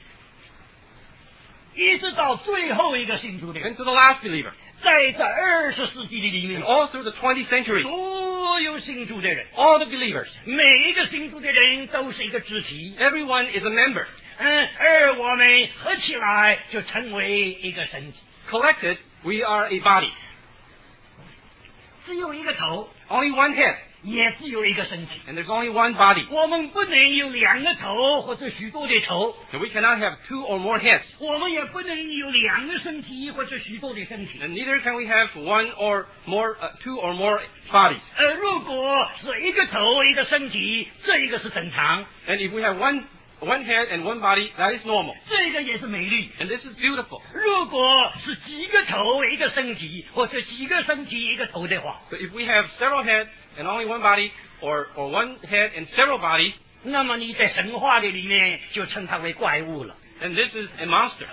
一直到最后一个信主的人， and to the last believer, 在这20世纪的里 and 面， all through the 20th century, 所有信主的人， all the believers, 每一个信主的人都是一个肢体。 everyone is a member. 而我们合起来就成为一个身体。 Collected, we are a body. 只有一个头， Only one head. 也只有一个身体。 And there's only one body. 我们不能有2个头或者许多的头， And we cannot have 2 or more heads. 我们也不能有2个身体或者许多的身体。 And neither can we have 1 or more, 2 or more bodies. 如果是一个头一个身体，这一个是正常， And if we have one head and one body, that is normal. 这个也是美丽。 And this is beautiful. 如果是几个头一个身体，或者几个身体一个头的话， So if we have several heads and only one body, or one head and several bodies, 那么你在神话的里面就称它为怪物了。 then this is a monster.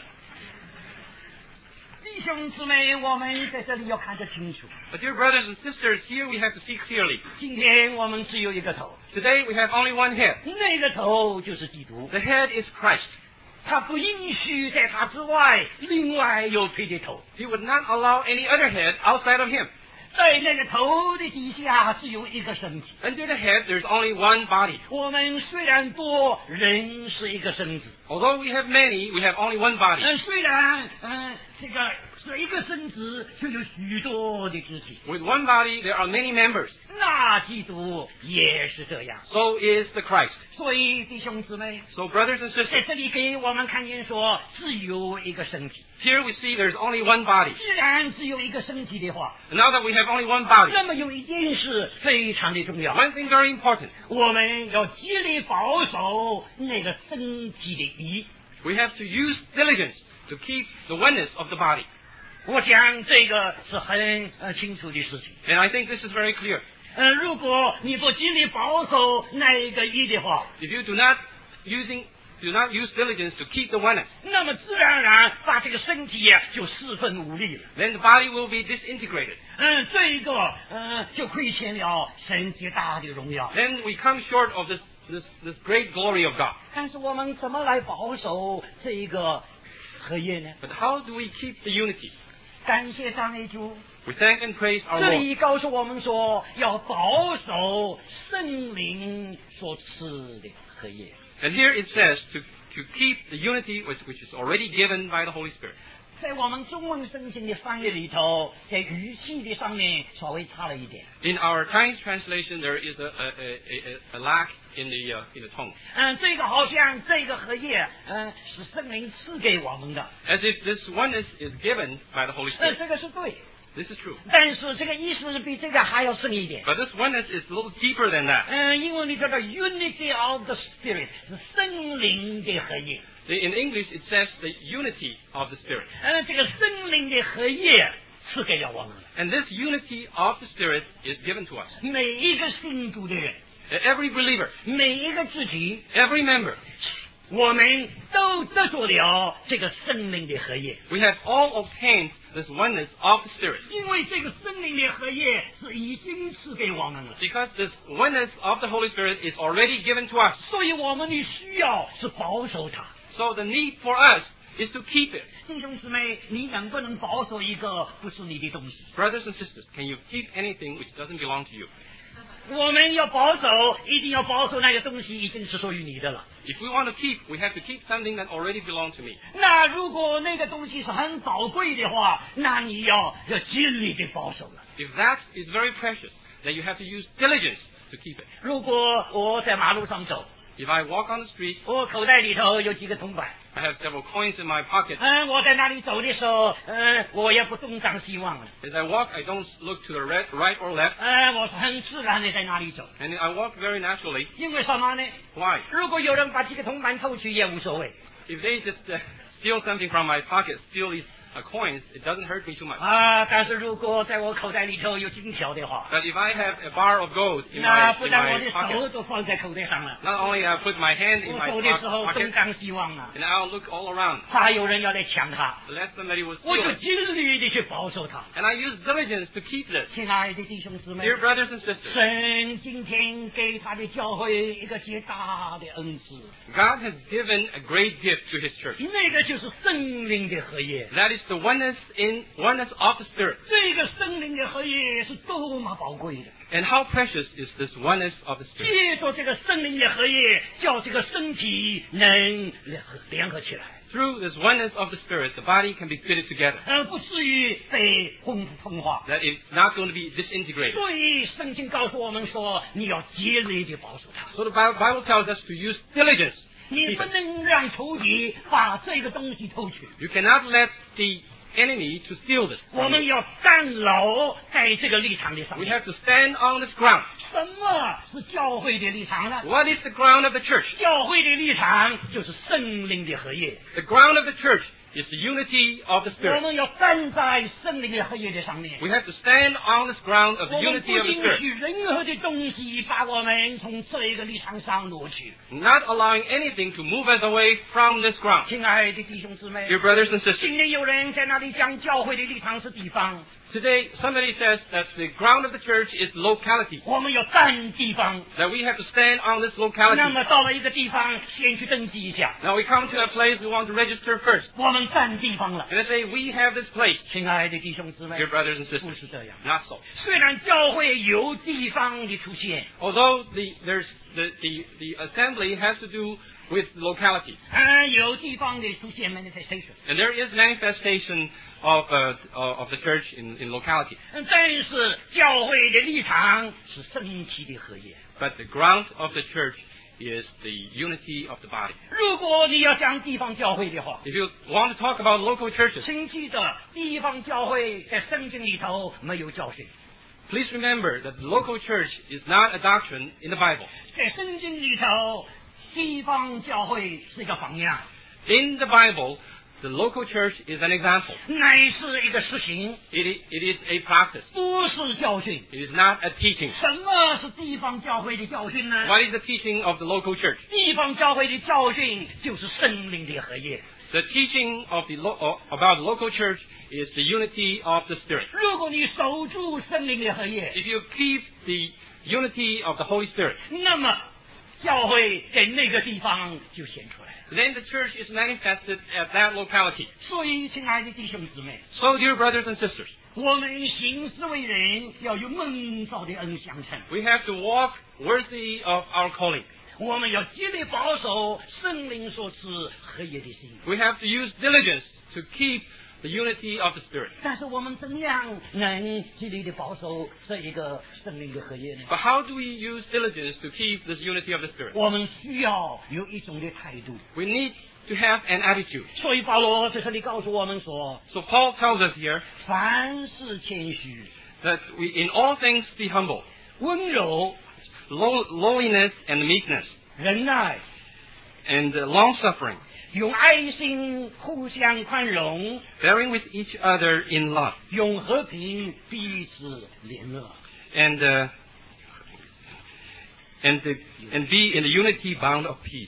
弟兄姊妹，我们在这里要看得清楚。 But dear brothers and sisters, here we have to see clearly. 今天我们只有一个头， Today we have only one head. 那个头就是基督。 The head is Christ. 他不允许在他之外另外有别的头， He would not allow any other head outside of him. 在那个头的底下只有一个身体。 Under the head, there's only one body. 我们虽然多，人是一个身子。 Although we have many, we have only one body. 虽然这个是一个身子，却有许多的肢体。 With one body, there are many members. 那基督也是这样。 So is the Christ. 所以弟兄姊妹， So brothers and 在 sisters, 这里给我们看见说，只有一个身体。 here we see there's only one body. 既然只有一个身体的话， And now that we have only one body, 那么有一件事非常的重要， one thing very important. 我们要极力保守那个身体的义。 We have to use diligence to keep the oneness of the body. 我想这个是很清楚的事情。 And I think this is very clear. 如果你不极力保守那一个义的话， If you do not use diligence to keep the oneness, 那么自然而然把这个身体呀就四分五裂了。 then the body will be disintegrated. 这个就亏欠了神极大的荣耀。 Then we come short of this great glory of God. 但是我们怎么来保守这一个合一呢？ But how do we keep the unity? 感谢赞美主， We thank and praise our 这 Lord. 里告诉我们说，要保守圣灵所赐的合一。 And here it says to keep the unity which is already given by the Holy Spirit. 在我们中文圣经的翻译里头，在语气的上面稍微差了一点。 In our Chinese translation, there is a lack in the tone, 这个好像这个合一，是圣灵赐给我们的， as if this oneness is given by the Holy Spirit. 这个是对。 This is true. 但是这个意思比这个还要深一点。 But this oneness is a little deeper than that. 英文里叫做 unity of the spirit， 是圣灵的合一。 In English, it says the unity of the Spirit. 这个圣灵的合一赐给了我们， And this unity of the Spirit is given to us. 每一个信主的人， Every believer, 每一个肢体， every member, 我们都得着了这个圣灵的合一。 we have all obtained this oneness of the Spirit. 因为这个圣灵的合一是已经赐给我们了， Because this oneness of the Holy Spirit is already given to us. 所以我们的需要是保守它。 So the need for us is to keep it. 弟兄姊妹，你能不能保守一个不是你的东西？ Brothers and sisters, can you keep anything which doesn't belong to you? 我们要保守，一定要保守那个东西已经是属于你的了。 If we want to keep, we have to keep something that already belongs to me. 那如果那个东西是很宝贵的话，那你要尽力的保守了。 If that is very precious, then you have to use diligence to keep it. 如果我在马路上走， If I walk on the street, 我口袋里头有几个铜板， I have several coins in my pocket. 我在那里走的时候，我也不东张西望了， As I walk, I don't look to the right or left, 我是很自然的在那里走。 and I walk very naturally. 因为什么呢？ Why? 如果有人把几个铜板偷去也无所谓 If they just steal something from my pocket, steal these coins, it doesn't hurt me too much. 但是如果在我口袋里頭有金條的話， But if I have a bar of gold in 那 my, 不 in 但我 my 的 pocket, 手都放在口袋上了， not only I put my hand in 我 my 走的時候 pocket, 東張西望啊， and I'll look all around, 怕有人要來搶它， unless somebody will 我 steal 就 it. 盡力的去保守它。 And I use diligence to keep this. 親愛的弟兄姊妹， Dear brothers and sisters, 神今天給他的教會一個極大的恩賜， God has given a great gift to His church. 那個就是聖靈的合一。 That is the oneness of the Spirit. 這個聖靈的合一是多麼寶貴的。 And how precious is this oneness of the Spirit? 借着這個聖靈的合一，叫這個身體能聯合起來。 through this oneness of the Spirit, the body can be fitted together. 不至于被分化。 That it's not going to be disintegrated. 所以圣经告诉我们说，你要竭力地保守它。 So the Bible tells us to use diligence. 你不能让仇敌把这个东西偷取。 You cannot let the enemy to steal this. 我们要站牢在这个立场的上 We 面。 have to stand on this ground. 什么是教会的立场呢？ What is the ground of the church? 教会的立场就是圣灵的合一。 The ground of the church is the unity of the 我 Spirit. 们要站在圣灵的合一的上面。 We have to stand on this ground of the 我们 unity 不 of the 允 Spirit. 许任何的东西把我们从这个立场上挪去。 Not allowing anything to move us away from this ground. 亲爱的弟兄姊妹， Dear brothers and sisters, 今天有人在那里讲教会的立场是地方， today somebody says that the ground of the church is locality. 我们要站地方。 That we have to stand on this 那 locality. 么到了一个地方，先去登记一下， Now we come to a place we want to register first. 我们占地方了。 And they say, we have this place. 亲爱的弟兄姊妹 Dear，brothers and 不 sisters, 是这样。 not so. 虽然教会有地方的出现， Although the assembly has to do with locality. 有地方的出现 manifestation， And there is manifestation of the church in locality. 但是教会的立场是身体的合一。 But the ground of the church is the unity of the body. 如果你要讲地方教会的话， If you want to talk about local churches, 请记得地方教会在圣经里头没有教训， please remember that the local church is not a doctrine in the Bible. 在圣经里头，地方教会是一个榜样， In the Bible, the local church is an example. 乃是一个实行， It is a practice. 不是教训。 It is not a teaching. 什么是地方教会的教训呢？ What is the teaching of the local church? 地方教会的教训就是圣灵的合一。 The teaching of about the local church is the unity of the Spirit. 如果你守住圣灵的合一， If you keep the unity of the Holy Spirit, 那么教会在那个地方就显出来。 then the church is manifested at that locality. 所以，亲爱的弟兄姊妹， So, dear brothers and sisters, 我们行事为人要有蒙召的恩相称， we have to walk worthy of our calling. 我们要竭力保守圣灵所赐合一的心。 We have to use diligence to keep the unity of the Spirit. 但是我们怎样能竭力的保守这一个圣灵的合一呢？ But how do we use diligence to keep this unity of the Spirit? 我们需要有一种的态度。 We need to have an attitude. 所以保罗在这里告诉我们说， So Paul tells us here 凡事谦虚、 that we in all things be humble, 温柔、 lowliness and meekness, 忍耐， and long-suffering, 用爱心互相宽容， bearing with each other in love, 用和平彼此联络。 and be in the unity bound of peace.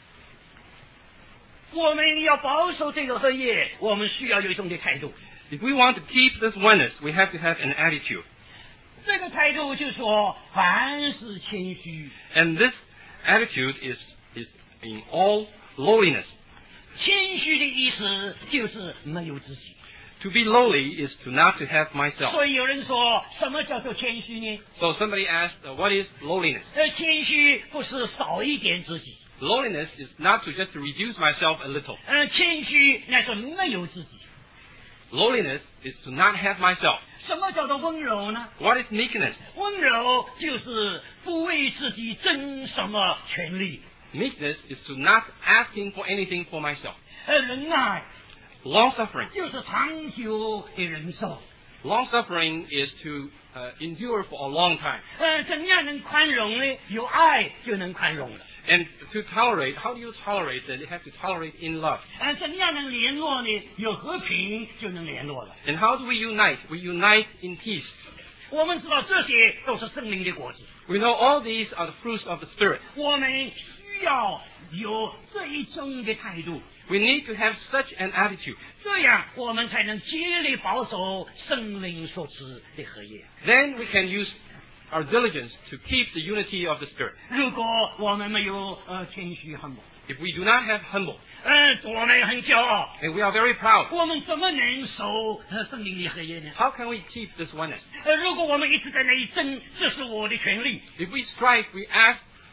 我们要保守这个合一，我们需要有一种的态度。 If we want to keep this oneness, we have to have an attitude. 这个态度就是说，凡事谦虚。 And this attitude is in all lowliness. 谦虚的意思就是没有自己。 To be lowly is to not to have myself. 所以有人说，什么叫做谦虚呢？ So somebody asked, what is lowliness? 谦虚不是少一点自己， Lowliness is not to just to reduce myself a little. 谦虚那是没有自己。 Lowliness is to not have myself. 什么叫做温柔呢？ What is meekness? 温柔就是不为自己争什么权利。 Meekness is to not asking for anything for myself. 忍耐 Long-suffering. 就是长久的忍受。 Long-suffering is to endure for a long time. 怎样能宽容呢？有爱就能宽容了。 And to tolerate, how do you tolerate that? You have to tolerate in love. 怎样能联络呢？有和平就能联络了。 And how do we unite? We unite in peace. 我们知道这些都是圣灵的果子， We know all these are the fruits of the Spirit. 我们需要有这一种的态度， We need to have such an attitude. 这样我们才能竭力保守圣灵所赐的合一。 Then we can use our diligence to keep the unity of the Spirit. 如果我们没有谦虚humble， If we do not have humble, 我们很骄傲， and we are very proud, 我们怎么能守圣灵的合一呢？ how can we keep this oneness? 如果我们一直在那里争，这是我的权利， If we strive, we ask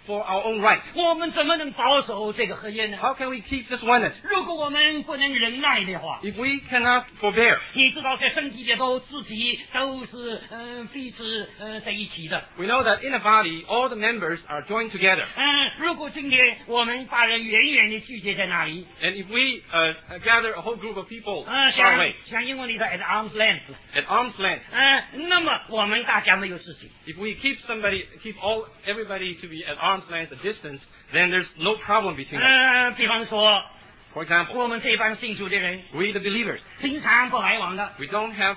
for our own rights. 我们怎么能保守这个合一呢？ How can we keep this oneness? 如果我们不能忍耐的话， If we cannot forbear, 你知道在身体里头自己都是彼此在一起的。 we know that in a body, all the members are joined together. 如果今天我们把人远远的聚集在那里， And if we gather a whole group of people far away, 像英文里头 at arm's length， at arm's length, 那么我们大家没有事情。 if we keep everybody to be at arm's length a distance, then there's no problem between us. 比方说， For example, 我们这帮信主的人， we the believers, 平常不来往的， we don't have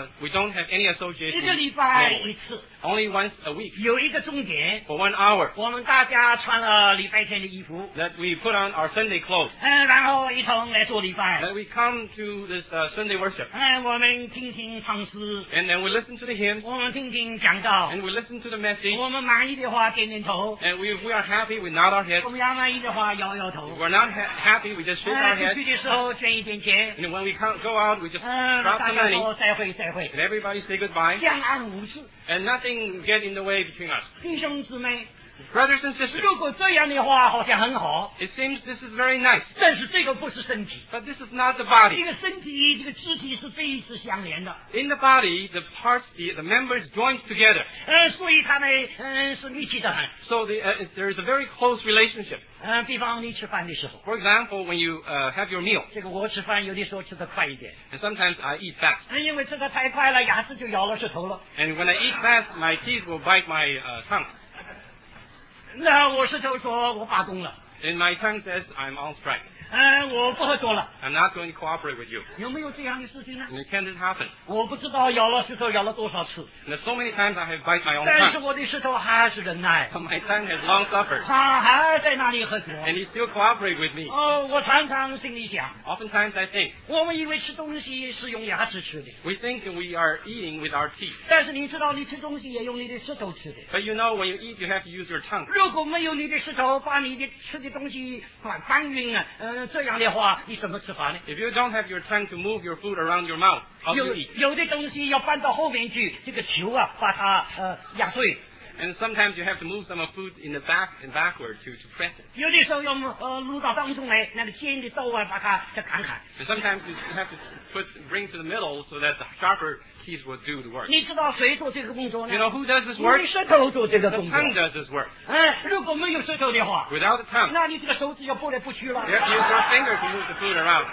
any 一 association 个礼拜 normally. 一次， Only once a week 有一个钟点， for 1 hour 我们大家穿了礼拜天的衣服， that we put on our Sunday clothes. 然后一同来做礼拜。 That we come to this Sunday worship. 我们听听唱诗， And then we listen to the hymns, 我们听听讲道， and we listen to the message. 我们满意的话点点头， And if we are happy, we nod our heads. 我们要满意的话摇摇头 If。we're not happy, we just shake our 出 heads. 去的时候捐一点钱， And when we go out, we just drop 大 some 家 money. 说再会再会， And everybody say goodbye. 相安无事。 And nothing get in the way between us. 弟兄姊妹， Brothers and sisters, 如果这样的话，好像很好， it seems this is very nice. 但是这个不是身体， But this is not the 这 body. 个身体这个肢体是彼此相连的， In the body, the parts, the members joined together. 所以他们是密切的很。 So there is a very close relationship. 比方你吃饭的时候， For example, when you have your meal, 这个我吃饭有的时候吃得快一点， and sometimes I eat fast. 因为吃得太快了，牙齿就咬了舌头了。 And when I eat fast, my teeth will bite my tongue. 那我舌头说我罢工了， And my tongue says, I'm on strike. 我不合作了。 I'm not going to cooperate with you. 有没有这样的事情呢？ And can this happen? 我不知道咬了舌头咬了多少次， And so many times I have bite my own 但是 tongue. 我的舌头还是忍耐， But my tongue has long suffered. 他还在那里合作。 And he still cooperate with me. 我常常心里想， Oftentimes I think, 我们以为吃东西是用牙齿吃的， we think we are eating with our teeth. 但是你知道，你吃东西也用你的舌头吃的。 But you know, when you eat, you have to use your tongue. 如果没有你的舌头把你的吃的东西搬运这样的话，你怎么吃法呢？ If you don't have your tongue to move your food around your mouth, how do you eat? 有的东西要搬到后面去，这个球把它压碎。 And sometimes you have to move some of food in the back and backward to press it. 有的时候要撸到当中来，那个尖的刀把它再砍砍。 And sometimes you have to bring to the middle so that the sharper teeth will do the work. 你知道谁做这个工作呢？ You know who does this 你 work? 的舌头做这个 The 工作。 tongue does this work. 如果没有舌头的话， Without the tongue, 那你这个手指要拨来拨去了。 you have to use your finger to move the food around.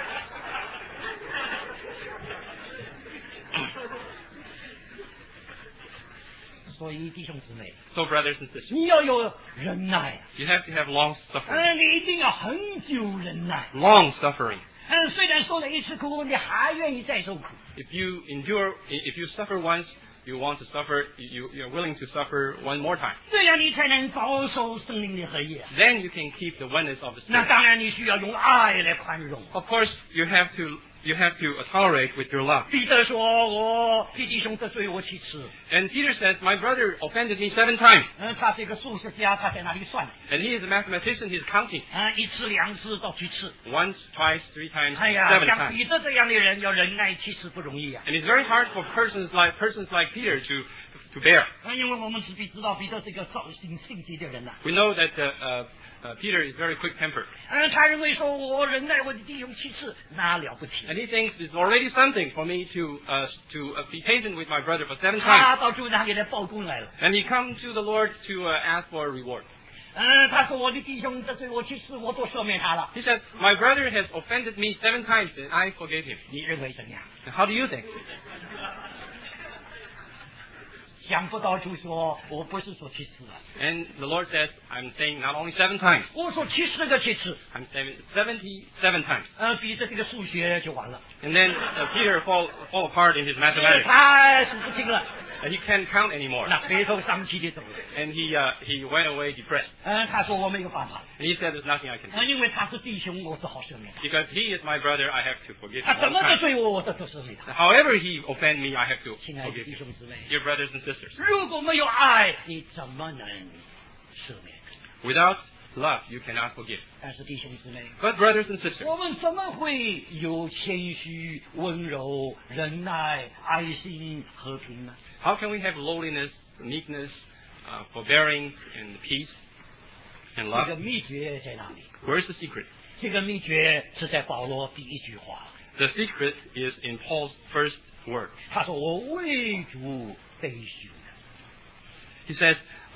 所以弟兄姊妹， So brothers and sisters, 你要有忍耐， you have to have long suffering. 你一定要很久忍耐。 Long suffering. 虽然受了一次苦，你还愿意再受苦。 If you suffer once, you want to suffer, you're willing to suffer one more time. 这样你才能保守生命的合一。 Then you can keep the oneness of the 那 Spirit. 当然，你需要用爱来宽容。 Of course, you have to tolerate with your love. 彼得说：“我弟兄得罪我7次。 And Peter says, my brother offended me 7 times. 他是一个数学家，他在那里算。 And he is a mathematician, he's counting. 1次、2次到7次。 Once, twice, 3 times, 哎呀， 7 像 times. 彼得这样的人要忍耐7次不容易啊。 And it's very hard for persons like Peter to bear. 因为我们知道彼得是一个造性性急的人呐、 We know that Peter is very quick-tempered. 他认为说我忍耐我的弟兄7次，那了不起。 And he thinks it's already something for me to be patient with my brother for 7 times. 他到主那里来报功来了。 And he comes to the Lord to ask for a reward. 他说我的弟兄得罪我7次，我都赦免他了。 He said, my brother has offended me 7 times and I forgave him. 你认为怎样？ And how do you think? 想不到主说，我不是说7次啊， And the Lord says, I'm saying not only 7 times, 我说70个7次。 I'm saying 77 times. 彼得这个数学就完了， And then Peter fall apart in his mathematics. 他数不清了。 And he can't count anymore. 那回头伤气的走了。 And he went away depressed. 他说我没有办法， And he said, there's nothing I can do. 因为他是弟兄，我只好赦免他。 Because he is my brother, I have to forgive 他 him 怎 all 么 the 得 time. 罪我，我都赦免他。 However he offend me, I have to 亲爱的 forgive 弟 him. 兄姊妹， Dear brothers and sisters, 如果没有爱，你怎么能赦免？ without love, you cannot forgive. 但是弟兄姊妹， But brothers and sisters, 我们怎么会有谦虚、温柔、忍耐、爱心、和平呢？ how can we have lowliness, meekness, forbearing, and peace? and 这 love. 个秘诀在哪里？ Where's the secret? 这个秘诀是在保罗第一句话， The secret is in Paul's first word. 他说：“我为主被囚。” He says,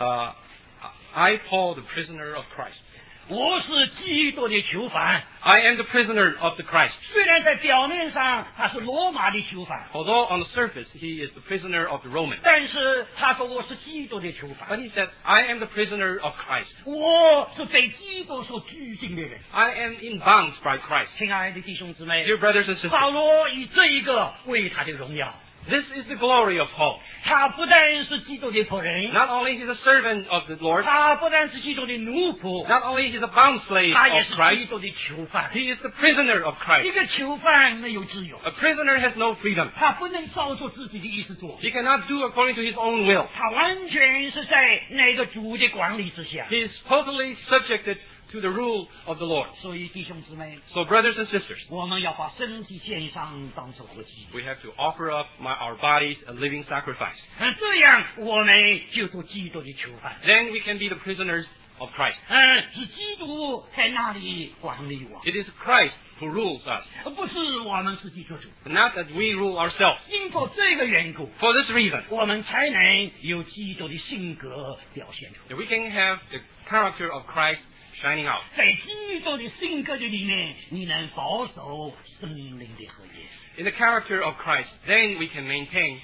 I, Paul, the prisoner of Christ. 我是基督的囚犯。 I am the prisoner of the Christ. 虽然在表面上他是罗马的囚犯， Although on the surface he is the prisoner of the Romans. 但是他说我是基督的囚 But 犯， he says, I am the prisoner of Christ. 我是被基督所拘禁的人。 I am in bonds by Christ. 亲爱的弟兄姊妹， Dear brothers and sisters, 保罗以这一个为他的荣耀。 this is the glory of Paul. 他不但是基督的仆人， Not only he's a servant of the Lord, 他不但是基督的奴仆， not only he's a bond slave 他也 of 是基 Christ, 督的囚犯。 he is the prisoner of 一 Christ. 个囚犯没有自由， A prisoner has no freedom. 他不能照着自己的意思做， He cannot do according to his own will. 他完全是在那个主的管理之下。 He is totally subjected to the rule of the Lord. 所以弟兄姊妹， So brothers and sisters, 我们要把身体献上，当作活祭。 we have to offer up our bodies a living sacrifice. 这样我们就做基督的囚犯。 Then we can be the prisoners of Christ. 是基督在那里管理我， It is Christ who rules us, 不是我们自己做主。 not that we rule ourselves. 因着这个缘故， For this reason, 我们才能有基督的性格表现出来。 that we can have the character of Christ shining out. 在基督的性格的里面，你能保守生灵的合一。 In the character of Christ, then we can maintain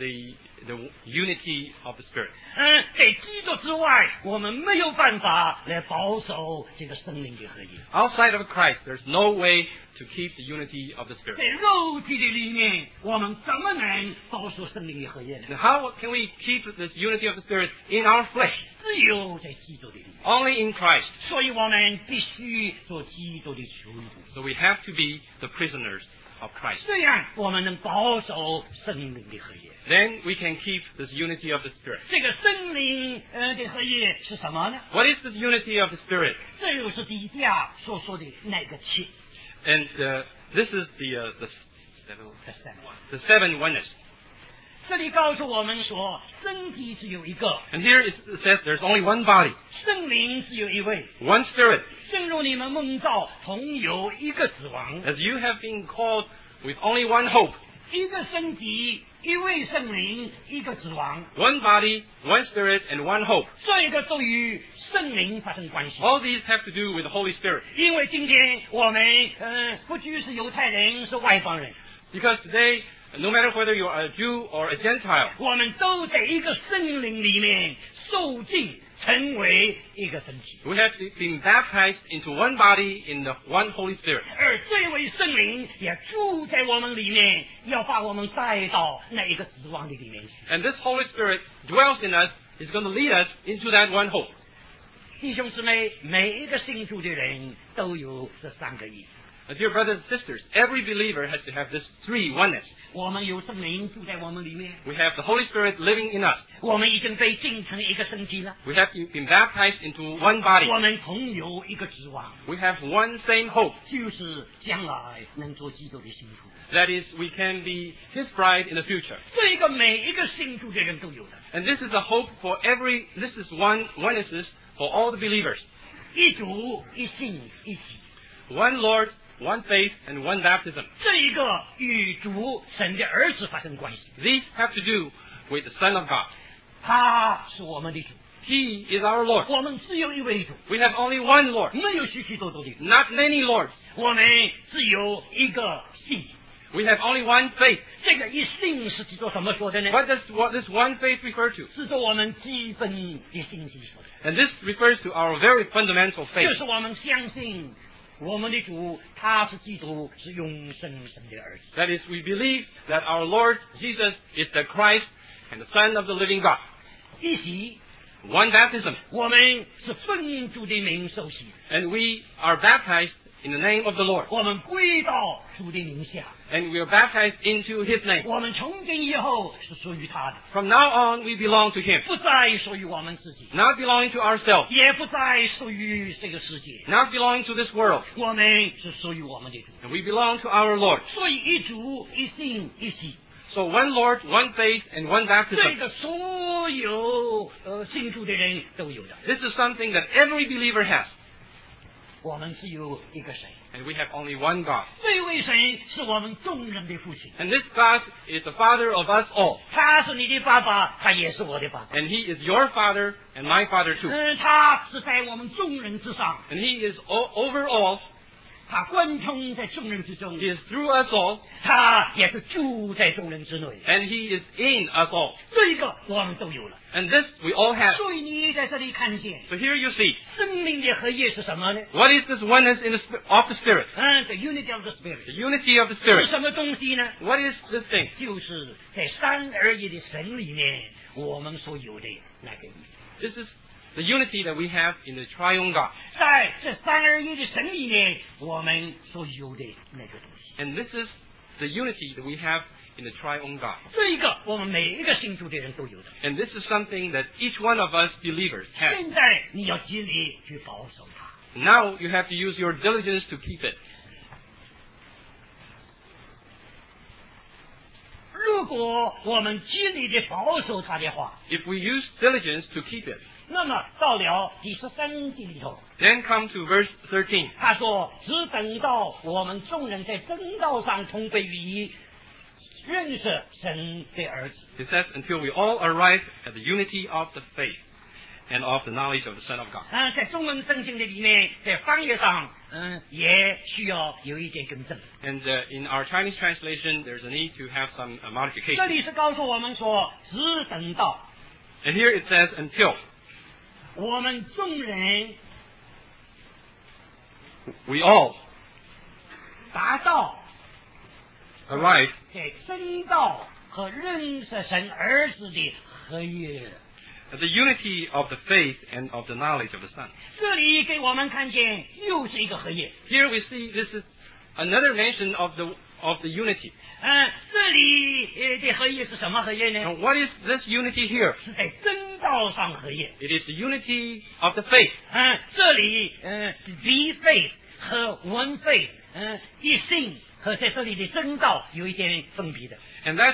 the unity of the Spirit. 在基督之外，我们没有办法来保守这个生灵的合一。 Outside of Christ, there's no way to keep the unity of the 在 Spirit. 肉体的里面，我们怎么能保守生灵的合一呢？ Now, how can we keep this unity of the Spirit in our flesh? 只有在基督的里面。 Only in Christ. 所以我们必须做基督的囚徒， So we have to be the prisoners of Christ. 这样我们能保守生灵的合一。 Then we can keep this unity of the Spirit. 这个生灵的合一是什么呢？ What is this unity of the Spirit? 这就是底下所说的那个七 And this is 的三。 the seven oneness. 这里告诉我们说，身体只有一个， And here it says there's only one body, 圣灵只有一位。 one Spirit. 正如你们蒙召同有一个指望， As you have been called with only one hope, 一个身体，一位圣灵，一个指望， one body, one Spirit, and one hope. 这个都与圣灵发生关系。 All these have to do with the Holy Spirit. 因为今天我们不拘是犹太人，是外邦人， Because today, no matter whether you're a Jew or a Gentile, 我们都在一个圣灵里面受尽，成为一个身体。 we have been baptized into one body in the one Holy Spirit. 而这位圣灵也住在我们里面，要把我们带到那一个指望的里面去。 And this Holy Spirit dwells in us, is going to lead us into that one hope. 弟兄姊妹，每一个信主的人都有这三个意思。 Dear brothers and sisters, every believer has to have this three oneness. 我们有圣灵住在我们里面， We have the Holy Spirit living in us. 我们已经被进成一个身体了， We have been baptized into one body. 我们同有一个指望， We have one same hope. 就是将来能做基督的信徒。 That is, we can be His bride in the future. 这一个每一个信主的人都有的， And this is a hope for this is oneness for all the believers. 一主一信一喜。 One Lord, one faith, and one baptism. 这一个与主神的儿子发生关系， These have to do with the Son of God. 他是我们的主， He is our Lord. 我们只有一位主， We have only one Lord, 没有许许多多的主， not many Lords. 我们只有一个信。 We have only one faith. 这个一信是指着什么说的呢？ What does this one faith refer to? 是着我们基本的信心说的， And this refers to our very fundamental 就 faith. 是我们相信我们的主他是基督，是永生神的儿子。 That is, we believe that our Lord Jesus is the Christ and the Son of the living God. 一喜， One baptism. 我们是奉主的名受洗， And we are baptized in the name of the Lord. 我们归到主的名下， And we are baptized into His name. 我们从今以后是属于他的， From now on, we belong to Him. 不再属于我们自己， Not belonging to ourselves. 也不再属于这个世界， Not belonging to this world. 我们是属于我们的主。 And we belong to our Lord. 所以一主一信一喜， So one Lord, one faith, and one 这 baptism. 个所有信主的人都有的。 This is something that every believer has. 我们只有一个神， And we have only one God. 这位神是我们众人的父亲， And this God is the Father of us all. 他是你的爸爸，他也是我的爸爸。 And He is your Father and my Father too. 他是在我们众人之上， And He is over all. 他贯通在众人之中， He is through us all. 他也是住在众人之内。 And He is in us all. 这个我们都有了。 And this we all have. 所以你在这里看见 So here you see. 生命的合一是什么呢？ What is this oneness of the Spirit? The unity of the The spirit unity of the 是 Spirit. 什么东西呢？ What is this thing? 就是在三而一的神里面，我们所有的那个意。 This is the unity that we have in the triune God. 在这三而一的神里面，我们所有的那个东西。 And this is the unity that we have in the triune God. 这一个我们每一个信主的人都有的。 And this is something that each one of us believers have. 现在你要极力去保守它。 Now you have to use your diligence to keep it. 如果我们极力的保守它的话， If we use diligence to keep it, 那么到了第13节里头， then come to verse 13. 他说：“只等到我们众人在真道上同归于一，认识神的儿子。” It says, until we all arrive at the unity of the faith and of the knowledge of the Son of God. 在中文圣经的里面，在翻译上，也需要有一点更正。 And in our Chinese translation, there's a need to have some 这 modification. 里是告诉我们说，只等到 And here it says, until 我们众人 we all 达到 arrive 在真道和认识神儿子的合一。 at the unity of the faith and of the knowledge of the Son. 这里给我们看见又是一个合一。 Here we see this is another mention of the unity. 这里的合一是什么合一呢？ And what is this unity here? 是在真道上合一。 It is the unity of the faith. 这里the faith 和 one faith 一信和在这里的真道有一点分别的。 And that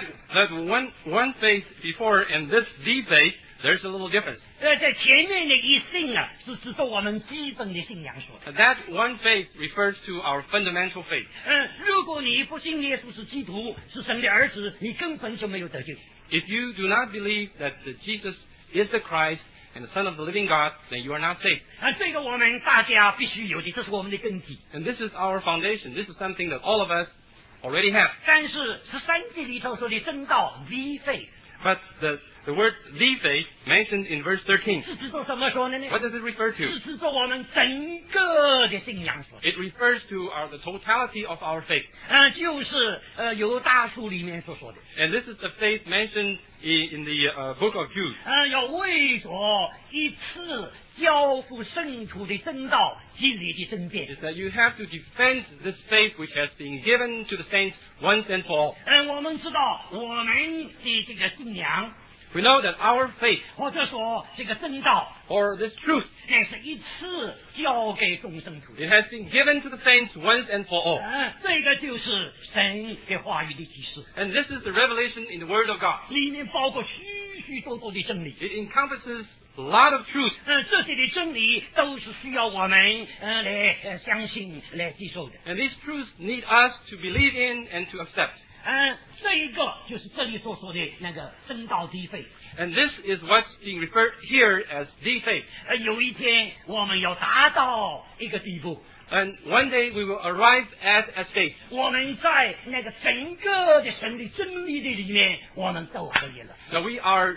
one faith before and this the faith, there's a little difference. 在前面的一信啊，是指着我们基本的信仰说的。 That one faith refers to our fundamental faith. 如果你不信耶稣是基督，是神的儿子，你根本就没有得救。 If you do not believe that Jesus is the Christ and the Son of the living God, then you are not saved. 这个我们大家必须有的，这是我们的根基。 And this is our foundation. This is something that all of us already have. 但是13节里头说的真道 the faith But the word the faith mentioned in verse 13, 是指着什么说的呢？ what does it refer 是 to? 指着我们整个的信仰说的。 It refers to the totality of our faith. 就是犹大书里面所说的， And this is the faith mentioned in the book of Jude. 要为着一次交付圣徒的真道激烈的争辩。 Is that you have to defend this faith which has been given to the saints once and for all. 我们知道我们的这个信仰， We know that our faith, 或者说这个真道， or this truth, 那是一次交给众圣徒的。 it has been given to the saints once and for all. 这个就是神的话语的启示， And this is the revelation in the Word of God. 里面包括许许多多的真理。 It encompasses a lot of truth. 这些的真理都是需要我们来相信、来接受的。 And these truths need us to believe in and to accept. 这一个就是这里所说的那个真道的faith。 And this is what's being referred here as the faith. 有一天我们要达到一个地步， And one day we will arrive at a state 我们在那个整个的神的真理的里面，我们都合一了。 that we are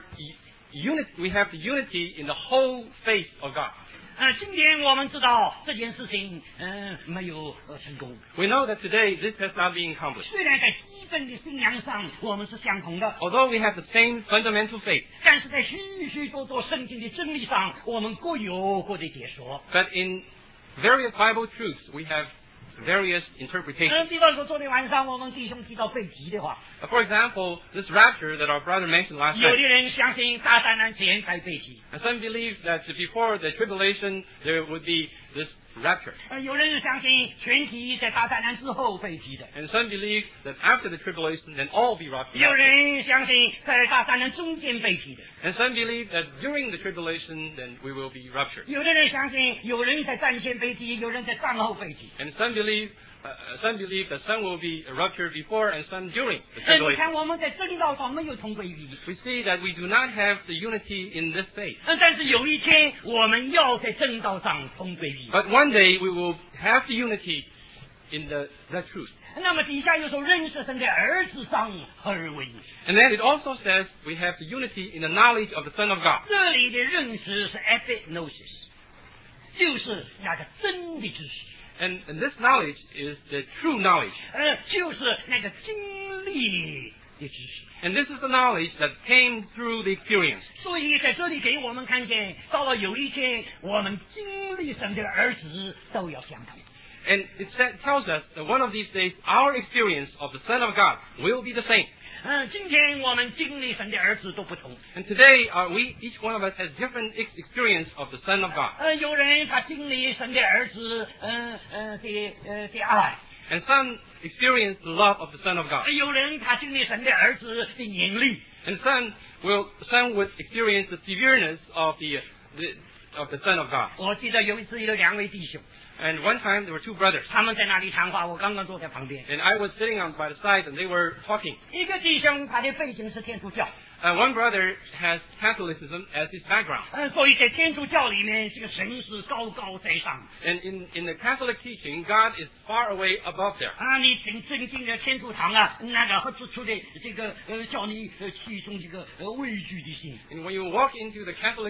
we have the unity in the whole faith of God. 今天我们知道这件事情，没有成功。 We know that today this has not been accomplished. 虽然在基本的信仰上我们是相同的， Although we have the same fundamental faith, 但是在许许多多圣经的真理上，我们各有各的解说。 but in various Bible truths we have various interpretations. 比方说昨天晚上我们弟兄提到被提的话， For example, this rapture that our brother mentioned last 有的 night. 人相信大灾难前才被提， And some believe that before the tribulation there would be this rapture. 有人相信全体在大灾难之后被提的， And some believe that after the tribulation, then all be raptured. 有人相信在大灾难中间被提的， And some believe that during the tribulation, then we will be raptured. 有的人相信有人在战前被提，有人在战后被提。 And some believe that some will be raptured before and some during the 你 tribulation. 看我们在正道上没有同归于尽， We see that we do not have the unity in this faith. 但是有一天我们要在正道上同归于尽。 But one day we will have the unity in the truth. 那么底下又说认识神的儿子上合而为一， And then it also says we have the unity in the knowledge of the Son of God. 这里的认识是 epignosis， 就是那个真的知识。 And this knowledge is the true knowledge. 就是那个经历的知识。 And this is the knowledge that came through the experience. 所以在这里给我们看见，到了有一天，我们经历神的儿子都要相同。 And it tells us that one of these days our experience of the Son of God will be the same. 今天我们经历神的儿子都不同。 And today each one of us has different experience of the Son of God. 有人他经历神的儿子的爱。 And some experience the love of the Son of God. 有人他经历神的儿子的严厉。 And some would experience the severeness of the Son of God. 我记得有一次有两位弟兄， And one time there were two brothers. 他们在那里谈话，我刚刚坐在旁边。 And I was sitting by the side and they were talking. 一个弟兄他的背景是天主教， One brother has Catholicism as his background. 所以在天主教里面，这个神是高高在上。 And in the Catholic teaching, God is far away above there. 你正经的天主堂啊，那个和指出的这个叫你起从这个畏惧的心。 And when you walk into the Catholic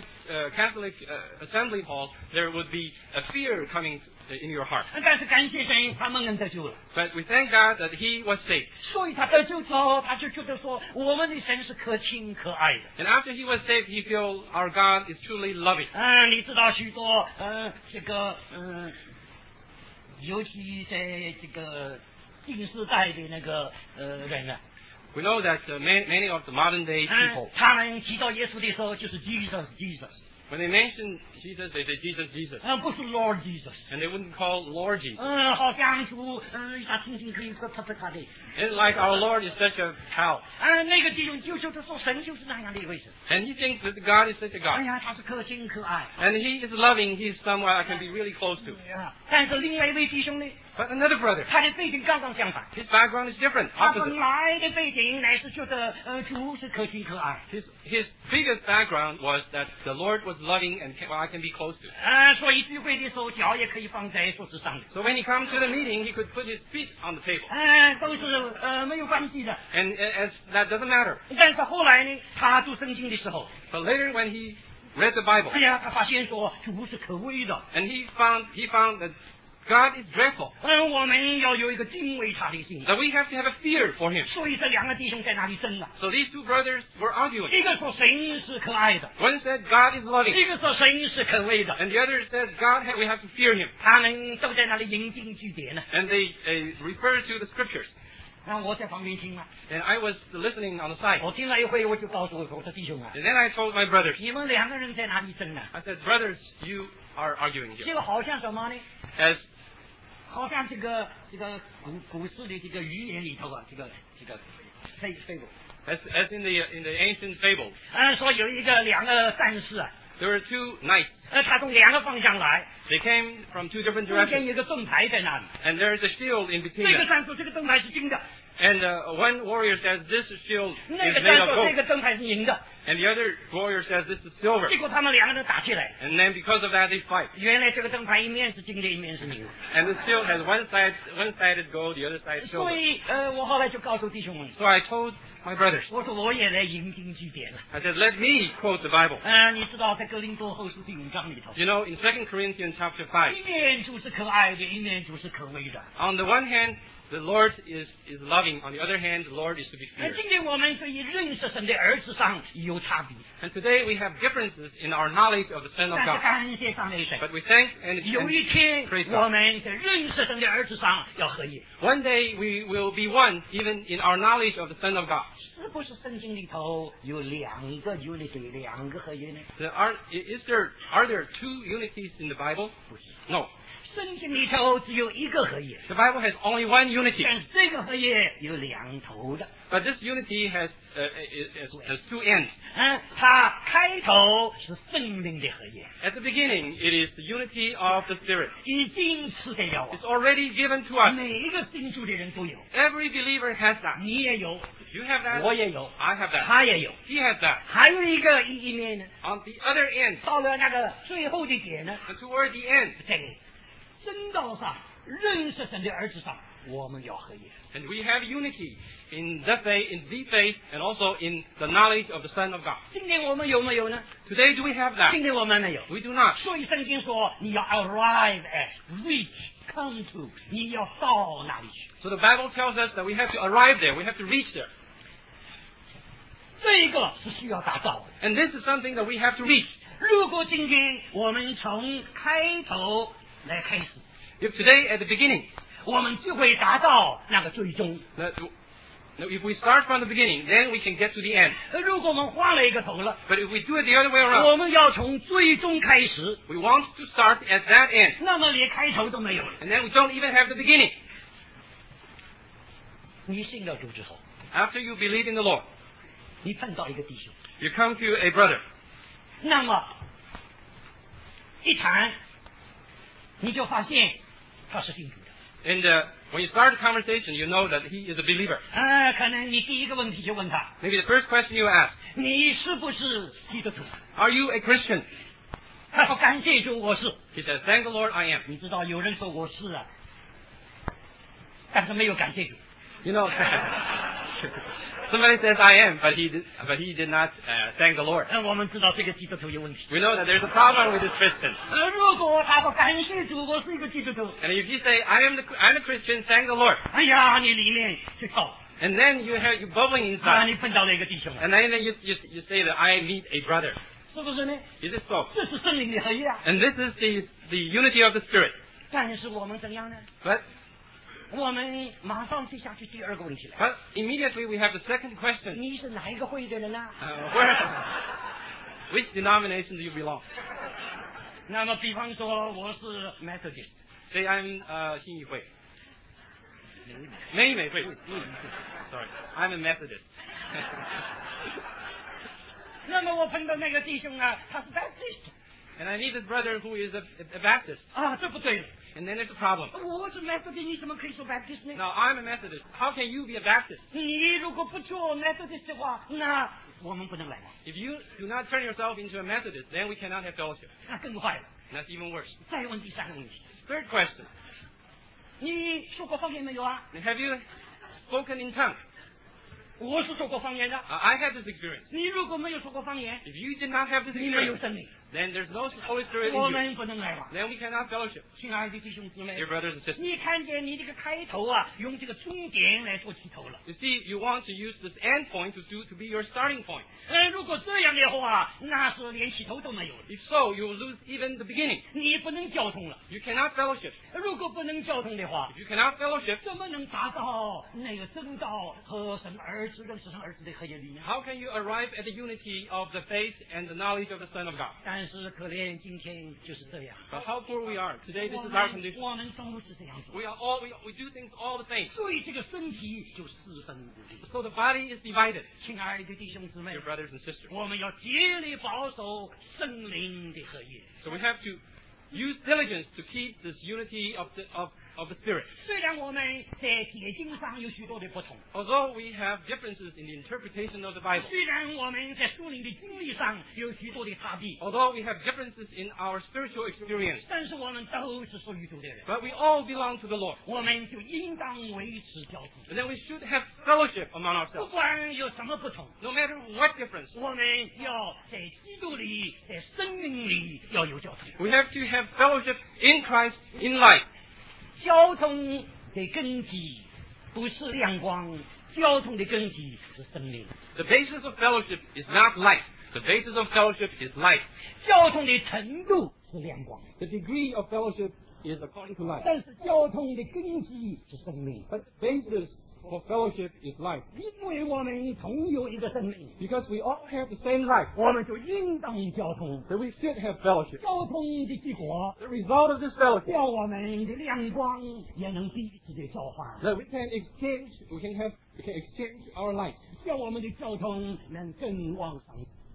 assembly hall, there would be a fear coming in your heart. 但是感谢神，他们能得救了。 But we thank God that he was saved. 所以他得救之后，他就觉得说，我们的神是可亲可爱的。 And after he was saved, he felt our God is truly loving. 你知道许多这个尤其在这个近世代的那个人啊， We know that many of the modern day people, 他们提到耶稣的时候，就是 Jesus。 when they mention Jesus, they say Jesus. 不是 Lord Jesus。 And they wouldn't call Lord Jesus. 好像主他轻轻可以说他的。 And like our Lord is such a pal. 那个弟兄就说神就是那样的一回事。 And he thinks that God is such a God. 他是可亲可爱。 And he is loving, he's someone I can be really close to. 但是另外一位弟兄呢， But another brother, 他的背景刚刚相反。 his background is different, 他本 opposite. 来的背景乃是觉得主是可亲可爱。 His previous background was that the Lord was loving and I can be close to. 所以聚会的时候脚也可以放在桌子上的。 So when he comes to the meeting, he could put his feet on the table. 都是没有关系的。 And as that doesn't matter. 但是后来呢，他读圣经的时候， But later when he read the Bible, 他发现说主是可畏的。 and he found that God is dreadful. 我们要有一个敬畏他的心。 That we have to have a fear for him. 所以这两个弟兄在那里争啊， So these two brothers were arguing. 一个说神是可爱的， One said God is loving. 一个说神是可畏的。 And the other says we have to fear him. 他们都在那里引经据典呢。 And they refer to the scriptures. 我在旁边听了， And I was listening on the side. 我听了一会，我就告诉我的弟兄啊， And then I told my brothers, 你们两个人在哪里争呢？ I said, brothers, you are arguing 这 here. 个好像什么呢？ As 好像这个古时的这个语言里头啊，这个 fable， as in the ancient fables, 说有两个战士啊， there were two knights. 他从两个方向来， They came from two different 中间 directions. 有个盾牌在那里， And there is a shield in between 这个 them. 战士这个盾牌是金的， And one warrior says this shield 那 is 个 made 战 of 士这 gold. 个盾牌是银的， And the other warrior says this is silver. 结果他们两个人打起来， And then because of that they fight. 原来这个盾牌一面是金的，一面是银的。 And the shield has one-sided gold, the other side 所 silver. 以我后来就告诉弟兄们， So I told my brothers, 我说我也来引经据典了。 I said, let me quote the Bible. 你知道在哥林多后书第5章里头， You know, in 2 Corinthians chapter 5, 一面主是可爱的，一面主是可畏的。 on the one hand, the Lord is loving. On the other hand, the Lord is to be 今 feared. 天我们对于认识神的儿子上有差别， And today we have differences in our knowledge of the Son of 但是 God. 感谢上帝神， But we thank and 有一天 praise 我 God. 们在认识神的儿子上要合一。 One day we will be one, even in our knowledge of the Son of God. 是不是圣经里头有2个 unity 2个合一呢？ Are there two unities in the Bible? 不是， No. 圣经里头只有一个合一， The Bible has only one unity. 但是这个合一有2头的。 But this unity has two ends. 它开头是圣灵的合一， At the beginning, it is the unity of the Spirit. 已经赐给了 It's 我， already given to us. 每一个信主的人都有， Every believer has that. 你也有， You have that. 我也有， I have that. 他也有。 He has that. 还有一个一面呢， On the other end, 到了那个最后的点呢， and toward the end, 在真道上认识神的儿子上，我们要合一。 and we have unity in the faith, and also in the knowledge of the Son of God. 今天我们有没有呢？ Today, do we have that? 今天我们没有。 We do not. 所以圣经说，你要 arrive at, reach, come to，你要到那里去。 So the Bible tells us that we have to arrive there. We have to reach there. 这个是需要打造的。 And this is something that we have to reach. 如果今天我们从开头来开始， If today, at the beginning, 我们就会达到那个最终。 if we start from the beginning, then we can get to the end. 如果我们换了一个头了， But if we do it the other way around, 我们要从最终开始， we want to start at that end, 那么连开头都没有了。 and then we don't even have the beginning. 你信了主之后， After you believe in the Lord, 你碰到一个弟兄， you come to a brother, 那么一谈，你就发现他是信主的。 and when you start a conversation, you know that he is a believer. 可能你第一个问题就问他， Maybe the first question you ask, 你是不是基督徒？ are you a Christian? 他说感谢主，我是。 He says, thank the Lord, I am. 你知道有人说我是啊，但是没有感谢主。 You know, somebody says I am, but he did not thank the Lord. 我们知道这个基督徒有问题。 We know that there's a problem with this Christian. 如果他说感谢主，我是一个基督徒， And if you say, I'm a Christian, thank the Lord. 哎呀，你里面去跳， And then you bubbling inside. 你碰到了一个弟兄， And then you say that I meet a brother. 是不是呢？ Is it so? 这是圣灵的合一啊。 And this is the unity of the Spirit. 但是我们怎样呢？ But 我们马上就下去第二个问题了。 immediately we have the second question. 你是哪一个会的人呢？ Which denomination do you belong? 那么，比方说我是 Methodist， Say I'm 新议会。美会。Sorry, I'm a Methodist. 那么我碰到那个弟兄啊，他是 Baptist， And I meet a brother who is a Baptist. 这不对了。 And then there's a problem. 我是 Methodist，你怎么可以说 Baptist 呢？ Now I'm a Methodist. How can you be a Baptist? 你如果不做 Methodist 的话，那我们不能来了， If you do not turn yourself into a Methodist, then we cannot have fellowship. 那更坏了。 And that's even worse. 再问第三个问题， Third question. 你说过方言没有啊？ Have you spoken in tongues? 我是说过方言的。 I had this experience. 你如果没有说过方言， If you did not have this 你没有 experience, 生命， then there's no Holy Spirit 我 in you. 们不能来了。 Then we cannot fellowship. 亲爱的弟兄姊妹 Dear，brothers and sisters. 你看见你这个开头啊，用这个终点来做起头了。 You see, you want to use this end point to be your starting point. 如果这样的话，那是连起头都没有了。 If so, you will lose even the beginning. 你不能交通了。 You cannot fellowship. 如果不能交通的话， If you cannot fellowship, 怎么能达到那个真道和神儿子认识神儿子的合一里呢？ how can you arrive at the unity of the faith and the knowledge of the Son of God? 但是可怜今天就是这样。 But how poor we are. Today, this 我 is our 们 condition. 我们都是这样子， We do things all the same. 所以这个身体就四分五裂。 So the body is divided. 亲爱的弟兄姊妹 Dear，brothers and sisters. 我们要竭力保守圣灵的合一。 So we have to use diligence to keep this unity of the Spirit. 虽然我们在解经上有许多的不同， Although we have differences in the interpretation of the Bible, 虽然我们在属灵的经历上有许多的差别， although we have differences in our spiritual experience, 但是我们都是属于主的人， but we all belong to the Lord. 我们就应当维持交通。 And then we should have fellowship among 不 ourselves. 管有什么不同， No matter what difference, 我们要在基督里，在生命里要有交通。 we have to have fellowship in Christ, in life. 交通的根基不是亮光，交通的根基是生命。 The basis of fellowship is not light. The basis of fellowship is light. 交通的程度是亮光， The degree of fellowship is according to light. 但是交通的根基是生命。 But the basis for fellowship is light. 因为我们同有一个生命， Because we all have the same life, 我们就应当交通。 so we should have fellowship. 交通的结果， The result of this fellowship, 叫我们的亮光也能彼此的交换， that we can exchange our light, 叫我们的交通能更旺盛。